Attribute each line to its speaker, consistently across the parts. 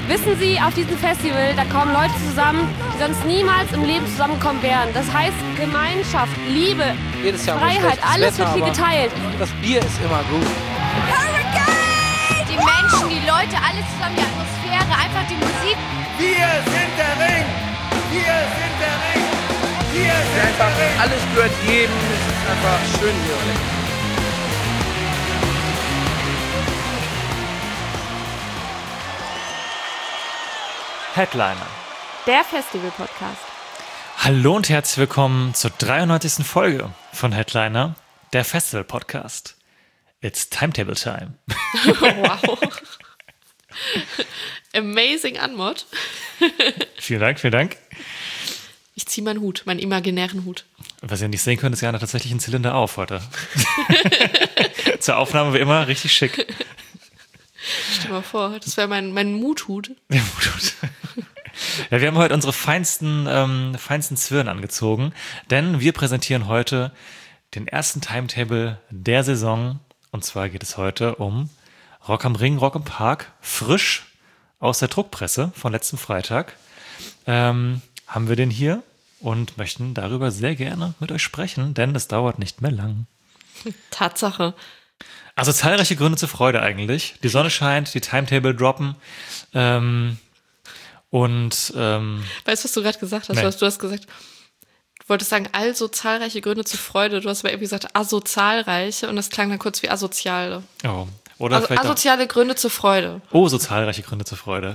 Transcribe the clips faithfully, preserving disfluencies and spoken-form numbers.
Speaker 1: Wissen Sie, auf diesem Festival, da kommen Leute zusammen, die sonst niemals im Leben zusammenkommen wären. Das heißt Gemeinschaft, Liebe,
Speaker 2: Jedes Jahr
Speaker 1: Freiheit, alles
Speaker 2: Wetter,
Speaker 1: wird hier geteilt.
Speaker 2: Das Bier ist immer gut.
Speaker 3: Hurricane! Die Menschen, die Leute, alles zusammen, die Atmosphäre, einfach die Musik.
Speaker 4: Wir sind der Ring! Wir sind der Ring! Wir sind
Speaker 2: Einfach
Speaker 4: der Ring!
Speaker 2: alles gehört jedem. Es ist einfach schön hier.
Speaker 5: Headliner.
Speaker 1: Der Festival-Podcast.
Speaker 5: Hallo und herzlich willkommen zur dreiundneunzigsten Folge von Headliner, der Festival-Podcast. It's Timetable Time.
Speaker 6: Wow. Amazing Anmod.
Speaker 5: Vielen Dank, vielen Dank.
Speaker 6: Ich ziehe meinen Hut, meinen imaginären Hut.
Speaker 5: Was ihr nicht sehen könnt, ist Jana tatsächlich ein Zylinder auf heute. Zur Aufnahme wie immer richtig schick.
Speaker 6: Stell dir mal vor, das wäre mein, mein Muthut.
Speaker 5: Der Muthut. Ja, wir haben heute unsere feinsten, ähm, feinsten Zwirn angezogen, denn wir präsentieren heute den ersten Timetable der Saison. Und zwar geht es heute um Rock am Ring, Rock im Park, frisch aus der Druckpresse von letzten Freitag. Ähm, haben wir den hier und möchten darüber sehr gerne mit euch sprechen, denn es dauert nicht mehr lang.
Speaker 6: Tatsache.
Speaker 5: Also zahlreiche Gründe zur Freude eigentlich. Die Sonne scheint, die Timetable droppen. Ähm, und ähm,
Speaker 6: Weißt du, was du gerade gesagt hast?
Speaker 5: Nee.
Speaker 6: Du hast? Du hast gesagt, du wolltest sagen, also zahlreiche Gründe zur Freude. Du hast aber irgendwie gesagt, asozialreiche und das klang dann kurz wie asoziale.
Speaker 5: oh, oder
Speaker 6: Also
Speaker 5: vielleicht
Speaker 6: asoziale Gründe zur Freude.
Speaker 5: auch, oh, so zahlreiche Gründe zur Freude.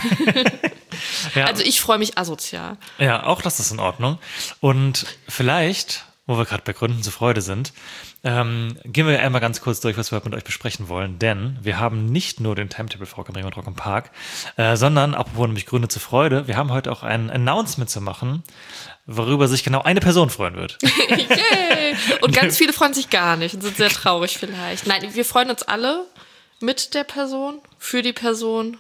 Speaker 5: ja,
Speaker 6: Also ich freue mich asozial.
Speaker 5: ja, auch das ist in Ordnung. Und vielleicht, wo wir gerade bei Gründen zur Freude sind, ähm, gehen wir einmal ganz kurz durch, was wir mit euch besprechen wollen, denn wir haben nicht nur den Timetable für Rock am Ring und Rock im Park, äh, sondern, apropos nämlich Gründe zur Freude, wir haben heute auch ein Announcement zu machen, worüber sich genau eine Person freuen wird.
Speaker 6: Yay! Und ganz viele freuen sich gar nicht und sind sehr traurig vielleicht. Nein, wir freuen uns alle mit der Person, für die Person.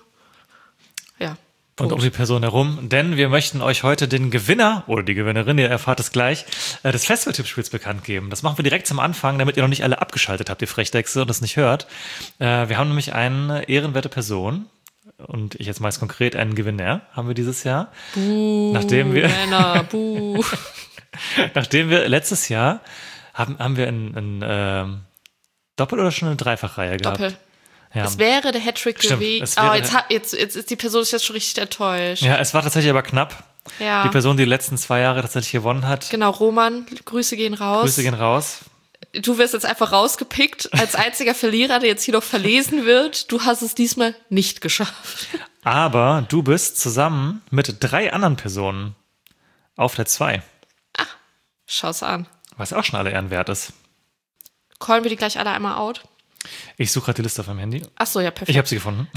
Speaker 6: Ja.
Speaker 5: Und um die Person herum, denn wir möchten euch heute den Gewinner oder die Gewinnerin, ihr erfahrt es gleich, äh, des Festival-Tippspiels bekannt geben. Das machen wir direkt zum Anfang, damit ihr noch nicht alle abgeschaltet habt, ihr Frechdechse, und das nicht hört. Äh, wir haben nämlich eine ehrenwerte Person, und ich jetzt meist konkret einen Gewinner, haben wir dieses Jahr.
Speaker 6: Buh,
Speaker 5: Nachdem wir,
Speaker 6: Männer, buh.
Speaker 5: nachdem wir letztes Jahr, haben, haben wir ein, ein ähm, Doppel- oder schon eine Dreifachreihe gehabt?
Speaker 6: Doppel.
Speaker 5: Ja.
Speaker 6: Es wäre der Hattrick
Speaker 5: Stimmt,
Speaker 6: gewesen.
Speaker 5: es wäre-
Speaker 6: Oh, jetzt, hat- jetzt, jetzt ist die Person jetzt schon richtig enttäuscht.
Speaker 5: Ja, es war tatsächlich aber knapp.
Speaker 6: Ja.
Speaker 5: Die Person, die die letzten zwei Jahre tatsächlich gewonnen hat.
Speaker 6: Genau, Roman, Grüße gehen raus.
Speaker 5: Grüße gehen raus.
Speaker 6: Du wirst jetzt einfach rausgepickt als einziger Verlierer, der jetzt hier noch verlesen wird. Du hast es diesmal nicht geschafft.
Speaker 5: Aber du bist zusammen mit drei anderen Personen auf der zwei,
Speaker 6: Schau's an.
Speaker 5: was auch schon alle Ehren wert ist.
Speaker 6: Callen wir die gleich alle einmal out?
Speaker 5: Ich suche gerade die Liste auf meinem Handy.
Speaker 6: Ach so, ja, perfekt.
Speaker 5: Ich habe sie gefunden.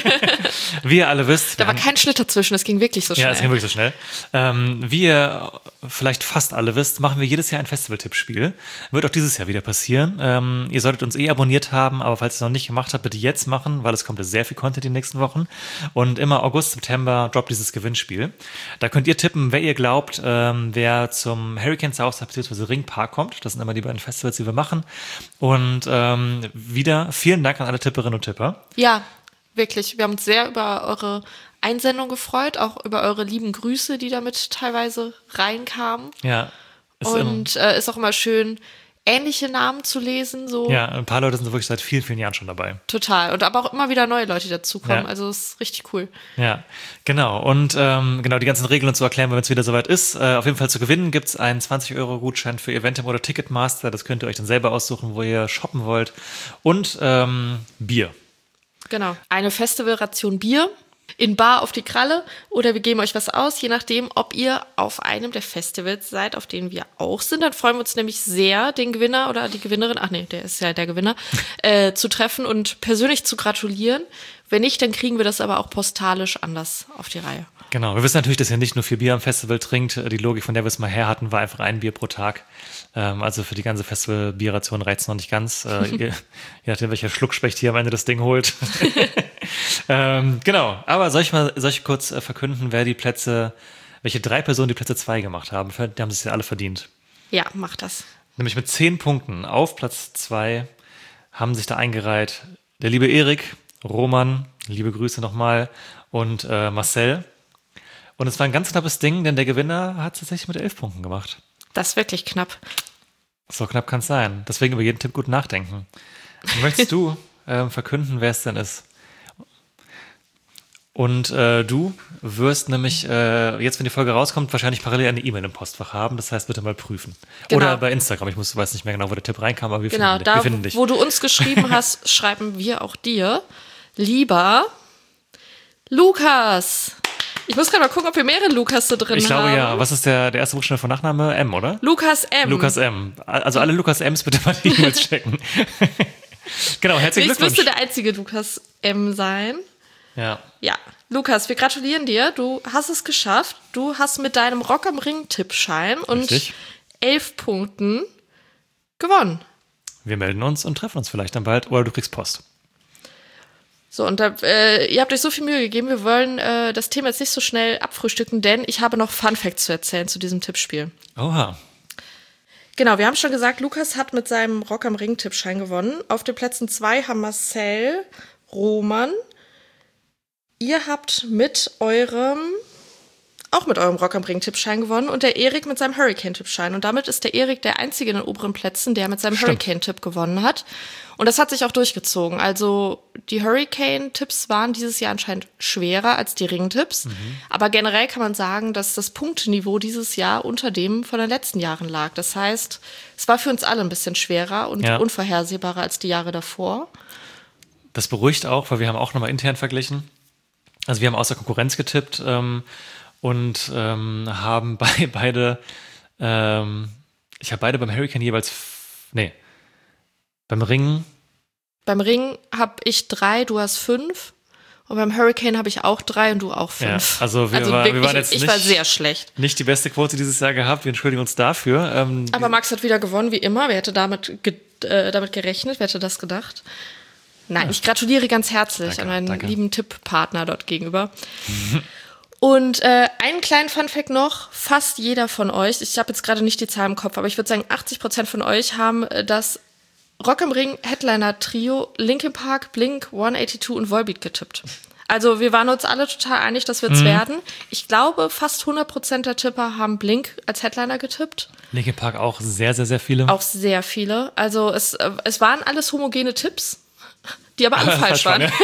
Speaker 5: Wie ihr alle wisst.
Speaker 6: Da
Speaker 5: wir
Speaker 6: war
Speaker 5: haben-
Speaker 6: kein Schnitt dazwischen, das ging wirklich so schnell.
Speaker 5: Ja, es ging wirklich so schnell. Ähm, wie ihr vielleicht fast alle wisst, machen wir jedes Jahr ein Festival-Tippspiel. Wird auch dieses Jahr wieder passieren. Ähm, ihr solltet uns eh abonniert haben, aber falls ihr es noch nicht gemacht habt, bitte jetzt machen, weil es kommt sehr viel Content in den nächsten Wochen. Und immer August, September droppt dieses Gewinnspiel. Da könnt ihr tippen, wer ihr glaubt, ähm, wer zum Hurricane Southside bzw. Ring Park kommt. Das sind immer die beiden Festivals, die wir machen. Und ähm, wieder vielen Dank an alle Tipperinnen und Tipper.
Speaker 6: Ja, wirklich. Wir haben uns sehr über eure Einsendung gefreut, auch über eure lieben Grüße, die damit teilweise reinkamen.
Speaker 5: Ja. Ist im-
Speaker 6: Und äh, ist auch immer schön, ähnliche Namen zu lesen. So
Speaker 5: ja, ein paar Leute sind wirklich seit vielen, vielen Jahren schon dabei.
Speaker 6: total. Und aber auch immer wieder neue Leute, die dazukommen.
Speaker 5: Ja.
Speaker 6: Also es ist richtig cool.
Speaker 5: Ja, genau. Und ähm, genau die ganzen Regeln und so erklären, wenn es wieder soweit ist. Äh, auf jeden Fall zu gewinnen gibt es einen zwanzig Euro Gutschein für Eventim oder Ticketmaster. Das könnt ihr euch dann selber aussuchen, wo ihr shoppen wollt. Und ähm, Bier.
Speaker 6: Genau. Eine Festivalration Bier in Bar auf die Kralle oder wir geben euch was aus, je nachdem, ob ihr auf einem der Festivals seid, auf denen wir auch sind. Dann freuen wir uns nämlich sehr, den Gewinner oder die Gewinnerin, ach nee, der ist ja der Gewinner, äh, zu treffen und persönlich zu gratulieren. Wenn nicht, dann kriegen wir das aber auch postalisch anders auf die Reihe.
Speaker 5: Genau. Wir wissen natürlich, dass ihr nicht nur vier Bier am Festival trinkt. Die Logik, von der wir es mal her hatten, war einfach ein Bier pro Tag. Ähm, also für die ganze Festival-Bierration reicht es noch nicht ganz. Äh, ihr, je nachdem, welcher Schluckspecht hier am Ende das Ding holt. ähm, genau. Aber soll ich mal soll ich kurz äh, verkünden, wer die Plätze, welche drei Personen die Plätze zwei gemacht haben? Die haben es ja alle verdient.
Speaker 6: Ja, mach das.
Speaker 5: Nämlich mit zehn Punkten auf Platz zwei haben sich da eingereiht der liebe Erik, Roman, liebe Grüße nochmal, und äh, Marcel. Und es war ein ganz knappes Ding, denn der Gewinner hat es tatsächlich mit elf Punkten gemacht.
Speaker 6: Das ist wirklich knapp.
Speaker 5: So knapp kann es sein. Deswegen über jeden Tipp gut nachdenken. Möchtest du äh, verkünden, wer es denn ist? Und äh, du wirst nämlich, äh, jetzt wenn die Folge rauskommt, wahrscheinlich parallel eine E-Mail im Postfach haben. Das heißt, bitte mal prüfen.
Speaker 6: Genau.
Speaker 5: Oder bei Instagram. Ich muss, weiß nicht mehr genau, wo der Tipp reinkam, aber wir,
Speaker 6: Genau,
Speaker 5: finden,
Speaker 6: da,
Speaker 5: wir finden dich.
Speaker 6: wo du uns geschrieben hast, schreiben wir auch dir. Lieber Lukas. Ich muss gerade mal gucken, ob wir mehrere Lukas da drin
Speaker 5: Ich glaube
Speaker 6: haben.
Speaker 5: ja. Was ist der, der erste Buchstabe von Nachname? M, oder?
Speaker 6: Lukas M.
Speaker 5: Lukas M. Also alle Lukas M's bitte mal die E-Mails checken. Genau, herzlichen
Speaker 6: Ich
Speaker 5: Glückwunsch.
Speaker 6: müsste der einzige Lukas M sein.
Speaker 5: Ja.
Speaker 6: Ja, Lukas, wir gratulieren dir. Du hast es geschafft. Du hast mit deinem Rock am Ring-Tippschein und
Speaker 5: Richtig.
Speaker 6: elf Punkten gewonnen.
Speaker 5: Wir melden uns und treffen uns vielleicht dann bald. Oder du kriegst Post.
Speaker 6: So, und da, äh, ihr habt euch so viel Mühe gegeben. Wir wollen äh, das Thema jetzt nicht so schnell abfrühstücken, denn ich habe noch Fun Facts zu erzählen zu diesem Tippspiel.
Speaker 5: Oha.
Speaker 6: Genau, wir haben schon gesagt, Lukas hat mit seinem Rock am Ring-Tippschein gewonnen. Auf den Plätzen zwei haben Marcel, Roman. Ihr habt mit eurem, auch mit eurem Rock am Ring-Tippschein gewonnen und der Erik mit seinem Hurricane-Tippschein. Und damit ist der Erik der Einzige in den oberen Plätzen, der mit seinem
Speaker 5: Stimmt.
Speaker 6: Hurricane-Tipp gewonnen hat. Und das hat sich auch durchgezogen. Also die Hurricane-Tipps waren dieses Jahr anscheinend schwerer als die Ring-Tipps. Mhm. Aber generell kann man sagen, dass das Punkteniveau dieses Jahr unter dem von den letzten Jahren lag. Das heißt, es war für uns alle ein bisschen schwerer und
Speaker 5: Ja.
Speaker 6: unvorhersehbarer als die Jahre davor.
Speaker 5: Das beruhigt auch, weil wir haben auch nochmal intern verglichen. Also wir haben außer Konkurrenz getippt ähm, und ähm, haben bei, beide, ähm, ich habe beide beim Hurricane jeweils, f- nee, beim Ring,
Speaker 6: Beim Ring habe ich drei, du hast fünf. Und beim Hurricane habe ich auch drei und du auch fünf.
Speaker 5: Ja, also wir war- wir
Speaker 6: wirklich,
Speaker 5: waren jetzt
Speaker 6: ich war
Speaker 5: nicht-
Speaker 6: sehr schlecht.
Speaker 5: nicht die beste Quote dieses Jahr gehabt. Wir entschuldigen uns dafür. Ähm,
Speaker 6: Aber Max hat wieder gewonnen, wie immer. Wer hätte damit, ge äh, damit gerechnet? Wer hätte das gedacht? Nein, ich gratuliere ganz herzlich
Speaker 5: Danke,
Speaker 6: an meinen
Speaker 5: danke.
Speaker 6: lieben Tipppartner dort gegenüber. Und äh, einen kleinen Funfact noch, fast jeder von euch, ich habe jetzt gerade nicht die Zahl im Kopf, aber ich würde sagen, achtzig Prozent von euch haben äh, das Rock am Ring Headliner Trio Linkin Park, Blink, hundertzweiundachtzig und Volbeat getippt. Also wir waren uns alle total einig, das wird's werden. Ich glaube, fast hundert Prozent der Tipper haben Blink als Headliner getippt.
Speaker 5: Linkin Park auch sehr, sehr, sehr viele.
Speaker 6: Auch sehr viele. Also es, äh, es waren alles homogene Tipps, die aber alle falsch waren.
Speaker 5: Ja.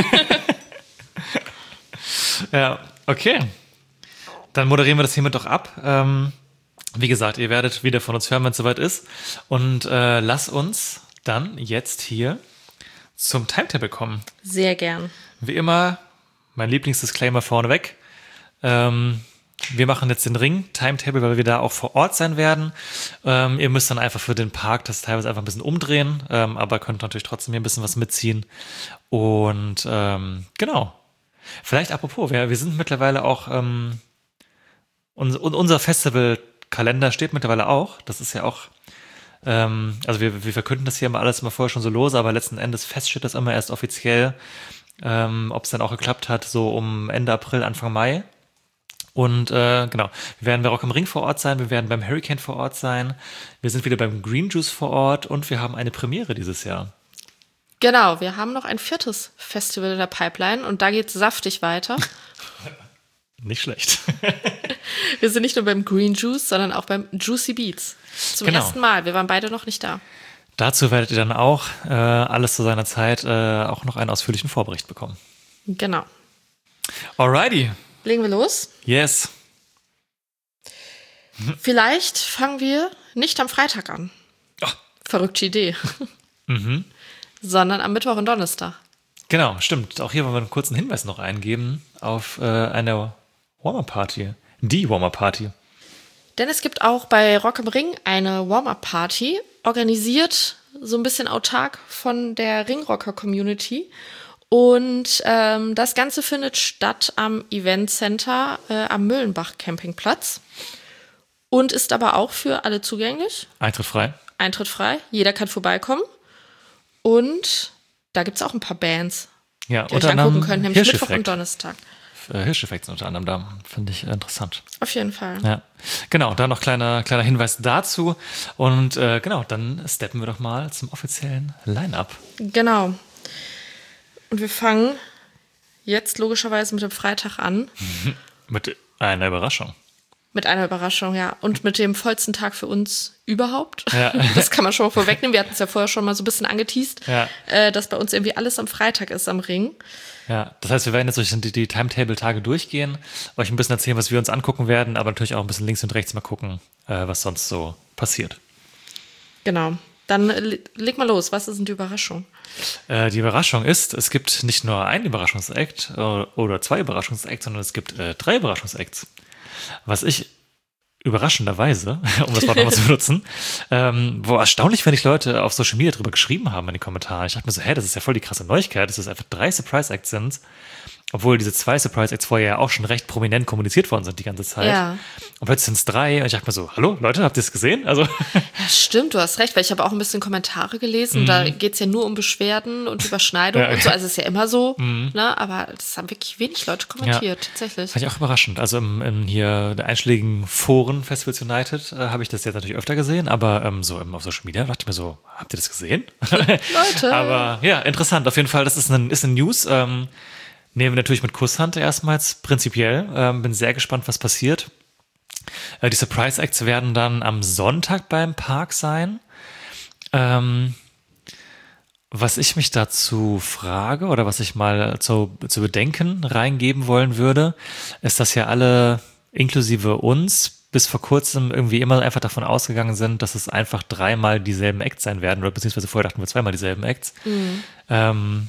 Speaker 5: Ja, okay. Dann moderieren wir das hiermit doch ab. Ähm, wie gesagt, ihr werdet wieder von uns hören, wenn es soweit ist. Und äh, lass uns dann jetzt hier zum Timetable kommen.
Speaker 6: Sehr gern.
Speaker 5: Wie immer, mein Lieblingsdisclaimer vorneweg. Ähm, wir machen jetzt den Ring-Timetable, weil wir da auch vor Ort sein werden. Ähm, ihr müsst dann einfach für den Park das teilweise einfach ein bisschen umdrehen, ähm, aber könnt natürlich trotzdem hier ein bisschen was mitziehen. Und ähm, genau. Vielleicht apropos, wir, wir sind mittlerweile auch, ähm, uns, unser Festivalkalender steht mittlerweile auch. Das ist ja auch, ähm, also wir, wir verkünden das hier immer alles immer vorher schon so lose, aber letzten Endes fest steht das immer erst offiziell, ähm, ob es dann auch geklappt hat, so um Ende April, Anfang Mai. Und äh, genau, wir werden bei Rock am Ring vor Ort sein, wir werden beim Hurricane vor Ort sein, wir sind wieder beim Green Juice vor Ort und wir haben eine Premiere dieses Jahr.
Speaker 6: Genau, wir haben noch ein viertes Festival in der Pipeline und da geht's saftig weiter.
Speaker 5: Nicht schlecht.
Speaker 6: Wir sind nicht nur beim Green Juice, sondern auch beim Juicy Beats. Zum
Speaker 5: Genau.
Speaker 6: ersten Mal. Wir waren beide noch nicht da.
Speaker 5: Dazu werdet ihr dann auch äh, alles zu seiner Zeit äh, auch noch einen ausführlichen Vorbericht bekommen.
Speaker 6: Genau.
Speaker 5: Alrighty.
Speaker 6: Legen wir los.
Speaker 5: Yes.
Speaker 6: Vielleicht fangen wir nicht am Freitag an.
Speaker 5: Oh.
Speaker 6: Verrückte Idee.
Speaker 5: Mhm.
Speaker 6: Sondern am Mittwoch und Donnerstag.
Speaker 5: Genau, stimmt. Auch hier wollen wir einen kurzen Hinweis noch eingeben auf äh, eine Warm-Up-Party. Die Warm-Up-Party.
Speaker 6: Denn es gibt auch bei Rock am Ring eine Warm-Up-Party, organisiert so ein bisschen autark von der Ringrocker-Community. Und ähm, das Ganze findet statt am Event Center äh, am Müllenbach-Campingplatz und ist aber auch für alle zugänglich.
Speaker 5: Eintritt frei.
Speaker 6: Eintritt frei, jeder kann vorbeikommen. Und da gibt es auch ein paar Bands,
Speaker 5: Ja,
Speaker 6: die ihr euch angucken könnt, nämlich Mittwoch und
Speaker 5: Hirscheffekt.
Speaker 6: Donnerstag.
Speaker 5: Äh, Hirscheffekt sind unter anderem da. Finde ich äh, interessant.
Speaker 6: Auf jeden Fall.
Speaker 5: Ja, genau, da noch kleiner, kleiner Hinweis dazu. Und äh, genau, dann steppen wir doch mal zum offiziellen Line-Up.
Speaker 6: Genau. Und wir fangen jetzt logischerweise mit dem Freitag an.
Speaker 5: Mit einer Überraschung.
Speaker 6: Mit einer Überraschung, ja. Und mit dem vollsten Tag für uns überhaupt.
Speaker 5: Ja.
Speaker 6: Das kann man schon mal vorwegnehmen. Wir hatten es ja vorher schon mal so ein bisschen angeteased,
Speaker 5: Ja.
Speaker 6: äh, dass bei uns irgendwie alles am Freitag ist am Ring.
Speaker 5: Ja, das heißt, wir werden jetzt durch die, die Timetable-Tage durchgehen, euch ein bisschen erzählen, was wir uns angucken werden, aber natürlich auch ein bisschen links und rechts mal gucken, äh, was sonst so passiert.
Speaker 6: Genau. Dann äh, leg mal los. Was ist denn die Überraschung?
Speaker 5: Äh, die Überraschung ist, es gibt nicht nur ein Überraschungsakt äh, oder zwei Überraschungsacts, sondern es gibt äh, drei Überraschungsacts. Was ich überraschenderweise, um das Wort nochmal zu benutzen, ähm, wo erstaunlich wenig Leute auf Social Media drüber geschrieben haben in den Kommentaren. Ich dachte mir so, hä, das ist ja voll die krasse Neuigkeit, dass es einfach drei Surprise-Acts sind, obwohl diese zwei Surprise-Acts vorher ja auch schon recht prominent kommuniziert worden sind die ganze Zeit.
Speaker 6: Ja.
Speaker 5: Und plötzlich sind es drei und ich dachte mir so, hallo Leute, habt ihr es gesehen? Also
Speaker 6: Ja, stimmt, du hast recht, weil ich habe auch ein bisschen Kommentare gelesen. Mhm. Da geht es ja nur um Beschwerden und Überschneidungen
Speaker 5: Ja.
Speaker 6: und so. Also es ist ja immer so, mhm. ne? Aber das haben wirklich wenig Leute kommentiert,
Speaker 5: Ja.
Speaker 6: tatsächlich.
Speaker 5: Fand ich auch überraschend. Also im, im hier der einschlägigen Foren Festivals United äh, habe ich das jetzt natürlich öfter gesehen, aber ähm, so im, auf Social Media dachte ich mir so, habt ihr das gesehen?
Speaker 6: Leute.
Speaker 5: Aber ja, interessant. Auf jeden Fall, das ist eine, ist eine News. Ähm, nehmen wir natürlich mit Kusshand erstmals prinzipiell. Ähm, bin sehr gespannt, was passiert. Äh, die Surprise Acts werden dann am Sonntag beim Park sein. Ähm, was ich mich dazu frage oder was ich mal zu, zu bedenken reingeben wollen würde, ist, dass ja alle inklusive uns bis vor kurzem irgendwie immer einfach davon ausgegangen sind, dass es einfach dreimal dieselben Acts sein werden oder beziehungsweise vorher dachten wir zweimal dieselben Acts. Mhm. Ähm,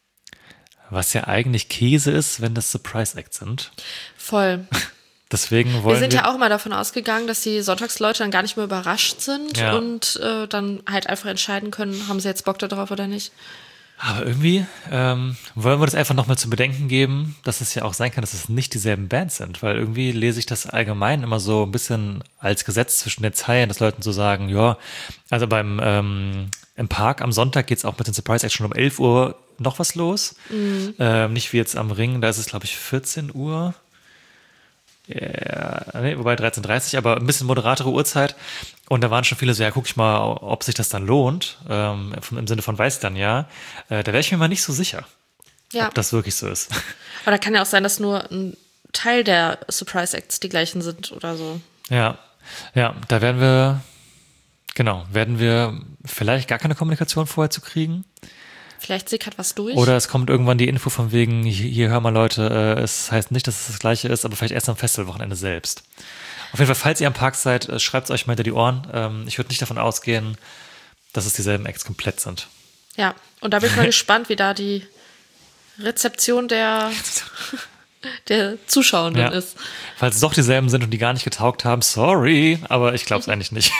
Speaker 5: was ja eigentlich Käse ist, wenn das Surprise-Acts sind.
Speaker 6: Voll.
Speaker 5: Deswegen wollen wir...
Speaker 6: Wir sind ja auch immer davon ausgegangen, dass die Sonntagsleute dann gar nicht mehr überrascht sind
Speaker 5: Ja.
Speaker 6: und äh, dann halt einfach entscheiden können, haben sie jetzt Bock darauf oder nicht.
Speaker 5: Aber irgendwie ähm, wollen wir das einfach nochmal zu bedenken geben, dass es ja auch sein kann, dass es nicht dieselben Bands sind, weil irgendwie lese ich das allgemein immer so ein bisschen als Gesetz zwischen den Zeilen, dass Leuten so sagen, ja, also beim ähm, im Park am Sonntag geht es auch mit den Surprise Acts schon um elf Uhr noch was los. Mhm. Ähm, nicht wie jetzt am Ring, da ist es glaube ich vierzehn Uhr. Ja, nee, wobei dreizehn Uhr dreißig, aber ein bisschen moderatere Uhrzeit. Und da waren schon viele so, ja, guck ich mal, ob sich das dann lohnt. Ähm, im Sinne von weiß dann ja. Äh, da wäre ich mir mal nicht so sicher,
Speaker 6: Ja.
Speaker 5: ob das wirklich so ist.
Speaker 6: Aber da kann ja auch sein, dass nur ein Teil der Surprise Acts die gleichen sind oder so.
Speaker 5: Ja, ja, da werden wir, genau, werden wir vielleicht gar keine Kommunikation vorher zu kriegen.
Speaker 6: Vielleicht sickert was durch.
Speaker 5: Oder es kommt irgendwann die Info von wegen, hier, hier hör mal Leute, äh, es heißt nicht, dass es das Gleiche ist, aber vielleicht erst am Festivalwochenende selbst. Auf jeden Fall, falls ihr am Park seid, äh, schreibt es euch mal hinter die Ohren. Ähm, ich würde nicht davon ausgehen, dass es dieselben Acts komplett sind.
Speaker 6: Ja, und da bin ich mal gespannt, wie da die Rezeption der, der Zuschauenden
Speaker 5: Ja.
Speaker 6: ist.
Speaker 5: Falls es doch dieselben sind und die gar nicht getaugt haben, sorry, aber ich glaube es eigentlich nicht.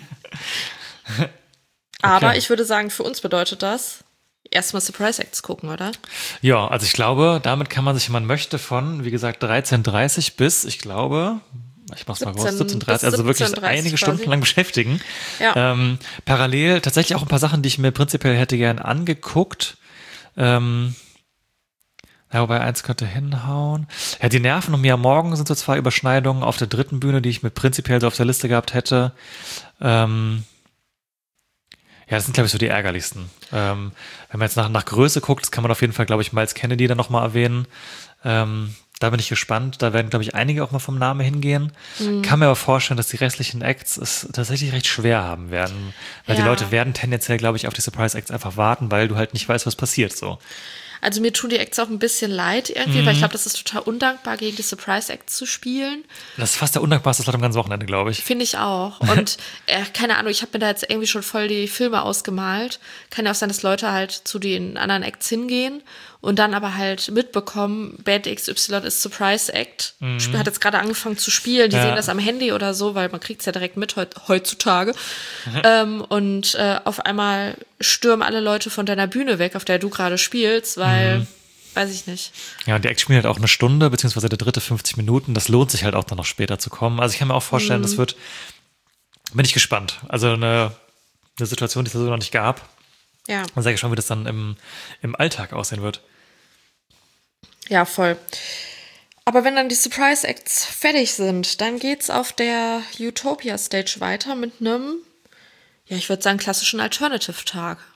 Speaker 6: Aber
Speaker 5: Okay.
Speaker 6: ich würde sagen, für uns bedeutet das erstmal Surprise Acts gucken, oder?
Speaker 5: Ja, also ich glaube, damit kann man sich, wenn man möchte, von, wie gesagt, dreizehn Uhr dreißig bis, ich glaube, ich mach's mal groß, siebzehn Uhr dreißig, also wirklich
Speaker 6: siebzehn Uhr dreißig
Speaker 5: einige
Speaker 6: quasi.
Speaker 5: Stunden lang beschäftigen.
Speaker 6: Ja.
Speaker 5: Ähm, parallel tatsächlich auch ein paar Sachen, die ich mir prinzipiell hätte gern angeguckt. Ähm, ja, wobei eins könnte hinhauen. Ja, die Nerven um mir am Morgen sind so zwei Überschneidungen auf der dritten Bühne, die ich mir prinzipiell so auf der Liste gehabt hätte. Ähm, Ja, das sind, glaube ich, so die ärgerlichsten. Ähm, wenn man jetzt nach, nach Größe guckt, das kann man auf jeden Fall, glaube ich, Miles Kennedy dann nochmal erwähnen. Ähm, da bin ich gespannt. Da werden, glaube ich, einige auch mal vom Namen hingehen. Mhm. Kann mir aber vorstellen, dass die restlichen Acts es tatsächlich recht schwer haben werden. Weil
Speaker 6: Ja.
Speaker 5: die Leute werden tendenziell, glaube ich, auf die Surprise Acts einfach warten, weil du halt nicht weißt, was passiert so.
Speaker 6: Also mir tun die Acts auch ein bisschen leid irgendwie,
Speaker 5: Mhm.
Speaker 6: weil ich glaube, das ist total undankbar, gegen die Surprise Acts zu spielen.
Speaker 5: Das ist fast der undankbarste Slot am ganzen Wochenende, glaube ich.
Speaker 6: Finde ich auch. Und äh, keine Ahnung, ich habe mir da jetzt irgendwie schon voll die Filme ausgemalt. Kann ja auch sein, dass Leute halt zu den anderen Acts hingehen und dann aber halt mitbekommen, Band X Y ist Surprise Act. Mhm. Hat jetzt gerade angefangen zu spielen. Die
Speaker 5: Ja.
Speaker 6: sehen das am Handy oder so, weil man kriegt es ja direkt mit heut, heutzutage. Mhm. Ähm, und äh, auf einmal stürmen alle Leute von deiner Bühne weg, auf der du gerade spielst, weil, mhm. weiß ich nicht.
Speaker 5: Ja, und die Acts spielen halt auch eine Stunde, beziehungsweise der dritte fünfzig Minuten. Das lohnt sich halt auch dann noch später zu kommen. Also ich kann mir auch vorstellen,
Speaker 6: Mhm.
Speaker 5: das wird, bin ich gespannt. Also eine, eine Situation, die es so noch nicht gab.
Speaker 6: Ja.
Speaker 5: Dann sage ich schon, wie das dann im, im Alltag aussehen wird.
Speaker 6: Ja, voll. Aber wenn dann die Surprise Acts fertig sind, dann geht's auf der Utopia Stage weiter mit einem, ja, ich würde sagen, klassischen Alternative-Tag.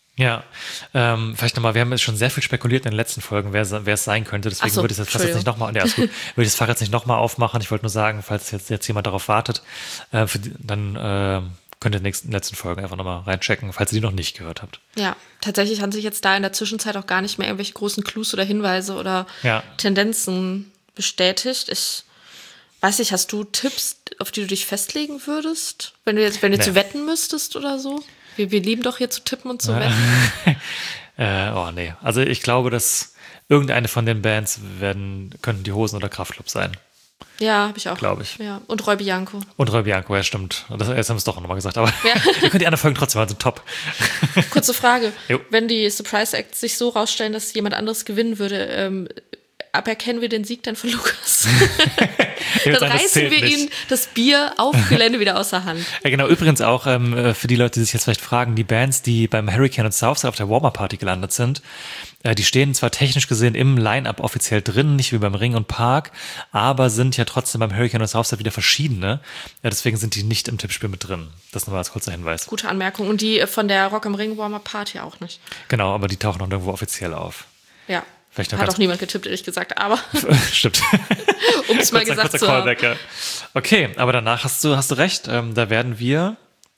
Speaker 5: Ja, ähm, vielleicht nochmal, wir haben jetzt schon sehr viel spekuliert in den letzten Folgen, wer, wer es sein könnte. Deswegen
Speaker 6: so,
Speaker 5: würde ich das fast jetzt nicht nochmal, ja, ist gut, würde ich das Fach jetzt nicht nochmal aufmachen. Ich wollte nur sagen, falls jetzt, jetzt jemand darauf wartet, äh, für die, dann äh, könnt ihr in den nächsten, letzten Folgen einfach nochmal reinchecken, falls ihr die noch nicht gehört habt.
Speaker 6: Ja, tatsächlich haben sich jetzt da in der Zwischenzeit auch gar nicht mehr irgendwelche großen Clues oder Hinweise oder
Speaker 5: Ja.
Speaker 6: Tendenzen bestätigt. Ich weiß nicht, hast du Tipps, auf die du dich festlegen würdest? Wenn du jetzt, wenn du
Speaker 5: Nee.
Speaker 6: zu wetten müsstest oder so? Wir, wir lieben doch hier zu tippen und zu wetten.
Speaker 5: äh, oh nee, also ich glaube, dass irgendeine von den Bands werden, könnten die Hosen oder Kraftklub sein.
Speaker 6: Ja, habe ich auch.
Speaker 5: Glaube ich.
Speaker 6: Ja. Und Roy Bianco.
Speaker 5: Und Roy Bianco, ja stimmt. Das, jetzt haben wir es doch nochmal gesagt, aber
Speaker 6: Ja.
Speaker 5: ihr könnt die anderen Folgen trotzdem mal so top.
Speaker 6: Kurze Frage.
Speaker 5: Jo.
Speaker 6: Wenn die Surprise Acts sich so rausstellen, dass jemand anderes gewinnen würde, ähm, aberkennen wir den Sieg dann von Lukas?
Speaker 5: Ich würd
Speaker 6: Dann
Speaker 5: sagen, das
Speaker 6: reißen
Speaker 5: zählt
Speaker 6: wir
Speaker 5: nicht.
Speaker 6: ihm das Bier auf Gelände wieder außer Hand.
Speaker 5: Ja, genau, übrigens auch ähm, für die Leute, die sich jetzt vielleicht fragen, die Bands, die beim Hurricane und Southside auf der Warm-Up-Party gelandet sind, äh, die stehen zwar technisch gesehen im Line-Up offiziell drin, nicht wie beim Ring und Park, aber sind ja trotzdem beim Hurricane und Southside wieder verschiedene. Ja, deswegen sind die nicht im Tippspiel mit drin. Das nochmal als kurzer Hinweis.
Speaker 6: Gute Anmerkung. Und die von der Rock am Ring Warm-Up Party auch nicht.
Speaker 5: Genau, aber die tauchen noch nirgendwo offiziell auf.
Speaker 6: Ja.
Speaker 5: Vielleicht noch
Speaker 6: Hat
Speaker 5: ganz-
Speaker 6: auch niemand getippt, ehrlich gesagt, aber
Speaker 5: Stimmt.
Speaker 6: um es mal
Speaker 5: Kurzer-
Speaker 6: gesagt
Speaker 5: kurzer
Speaker 6: zu haben.
Speaker 5: Callback, ja. Okay, aber danach hast du, hast du recht. Ähm, da werden wir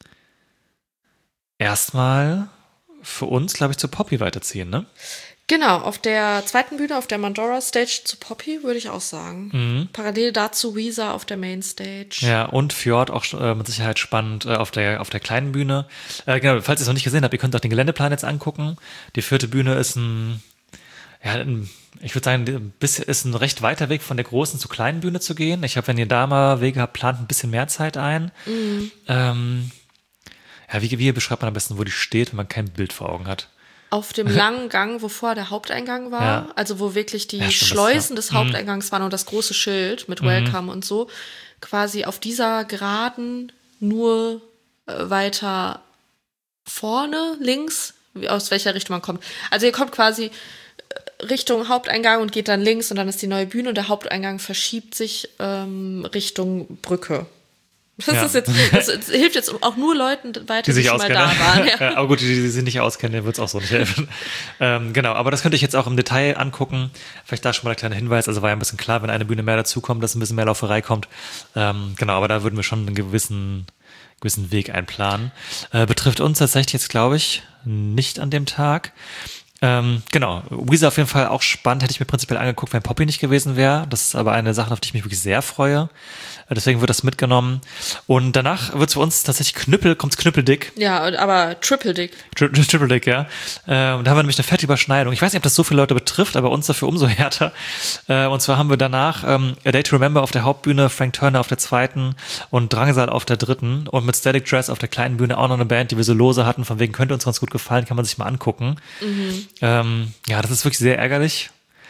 Speaker 5: erstmal für uns, glaube ich, zu Poppy weiterziehen, ne?
Speaker 6: Genau, auf der zweiten Bühne, auf der Mandora Stage zu Poppy, würde ich auch sagen. Parallel dazu Weezer auf der Main Stage.
Speaker 5: Ja, und Fjord auch äh, mit Sicherheit spannend äh, auf der auf der kleinen Bühne. Äh, genau, falls ihr es noch nicht gesehen habt, ihr könnt auch den Geländeplan jetzt angucken. Die vierte Bühne ist ein, ja, ein, ich würde sagen, ein bisschen, ist ein recht weiter Weg von der großen zur kleinen Bühne zu gehen. Ich habe, wenn ihr da mal Wege habt, plant ein bisschen mehr Zeit ein. Ähm, ja, wie, wie beschreibt man am besten, wo die steht, wenn man kein Bild vor Augen hat?
Speaker 6: Auf dem langen Gang, wo vorher der Haupteingang war,
Speaker 5: Ja.
Speaker 6: also wo wirklich die
Speaker 5: Ja, stimmt, das-
Speaker 6: Schleusen
Speaker 5: ja.
Speaker 6: des Haupteingangs waren und das große Schild mit Welcome und so, quasi auf dieser Geraden nur äh, weiter vorne, links, wie- aus welcher Richtung man kommt. Also ihr kommt quasi äh, Richtung Haupteingang und geht dann links und dann ist die neue Bühne und der Haupteingang verschiebt sich ähm, Richtung Brücke. Das,
Speaker 5: Ja.
Speaker 6: ist jetzt, das, das hilft jetzt auch nur Leuten weiter,
Speaker 5: Die sich
Speaker 6: schon mal
Speaker 5: auskennen.
Speaker 6: da waren. Ja.
Speaker 5: Ja, aber gut, die, die sich nicht auskennen, denen wird es auch so nicht helfen. ähm, genau, aber das könnte ich jetzt auch im Detail angucken. Vielleicht da schon mal ein kleiner Hinweis. Also war ja ein bisschen klar, wenn eine Bühne mehr dazukommt, dass ein bisschen mehr Lauferei kommt. Ähm, genau, aber da würden wir schon einen gewissen, gewissen Weg einplanen. Äh, betrifft uns tatsächlich jetzt, glaube ich, nicht an dem Tag. Ähm, genau, Weezer auf jeden Fall auch spannend, hätte ich mir prinzipiell angeguckt, wenn Poppy nicht gewesen wäre. Das ist aber eine Sache, auf die ich mich wirklich sehr freue. Äh, Deswegen wird das mitgenommen. Und danach wird es für uns tatsächlich Knüppel, kommt's knüppeldick.
Speaker 6: Ja, und- aber Triple Dick.
Speaker 5: Tri- Tri- Triple Dick, ja. Äh, und da haben wir nämlich eine fette Überschneidung. Ich weiß nicht, ob das so viele Leute betrifft, aber uns dafür umso härter. Äh, und zwar haben wir danach ähm, A Day to Remember auf der Hauptbühne, Frank Turner auf der zweiten und Drangsal auf der dritten. Und mit Static Dress auf der kleinen Bühne auch noch eine Band, die wir so lose hatten. Von wegen könnte uns ganz gut gefallen, kann man sich mal angucken. Ähm, ja, das ist wirklich sehr ärgerlich.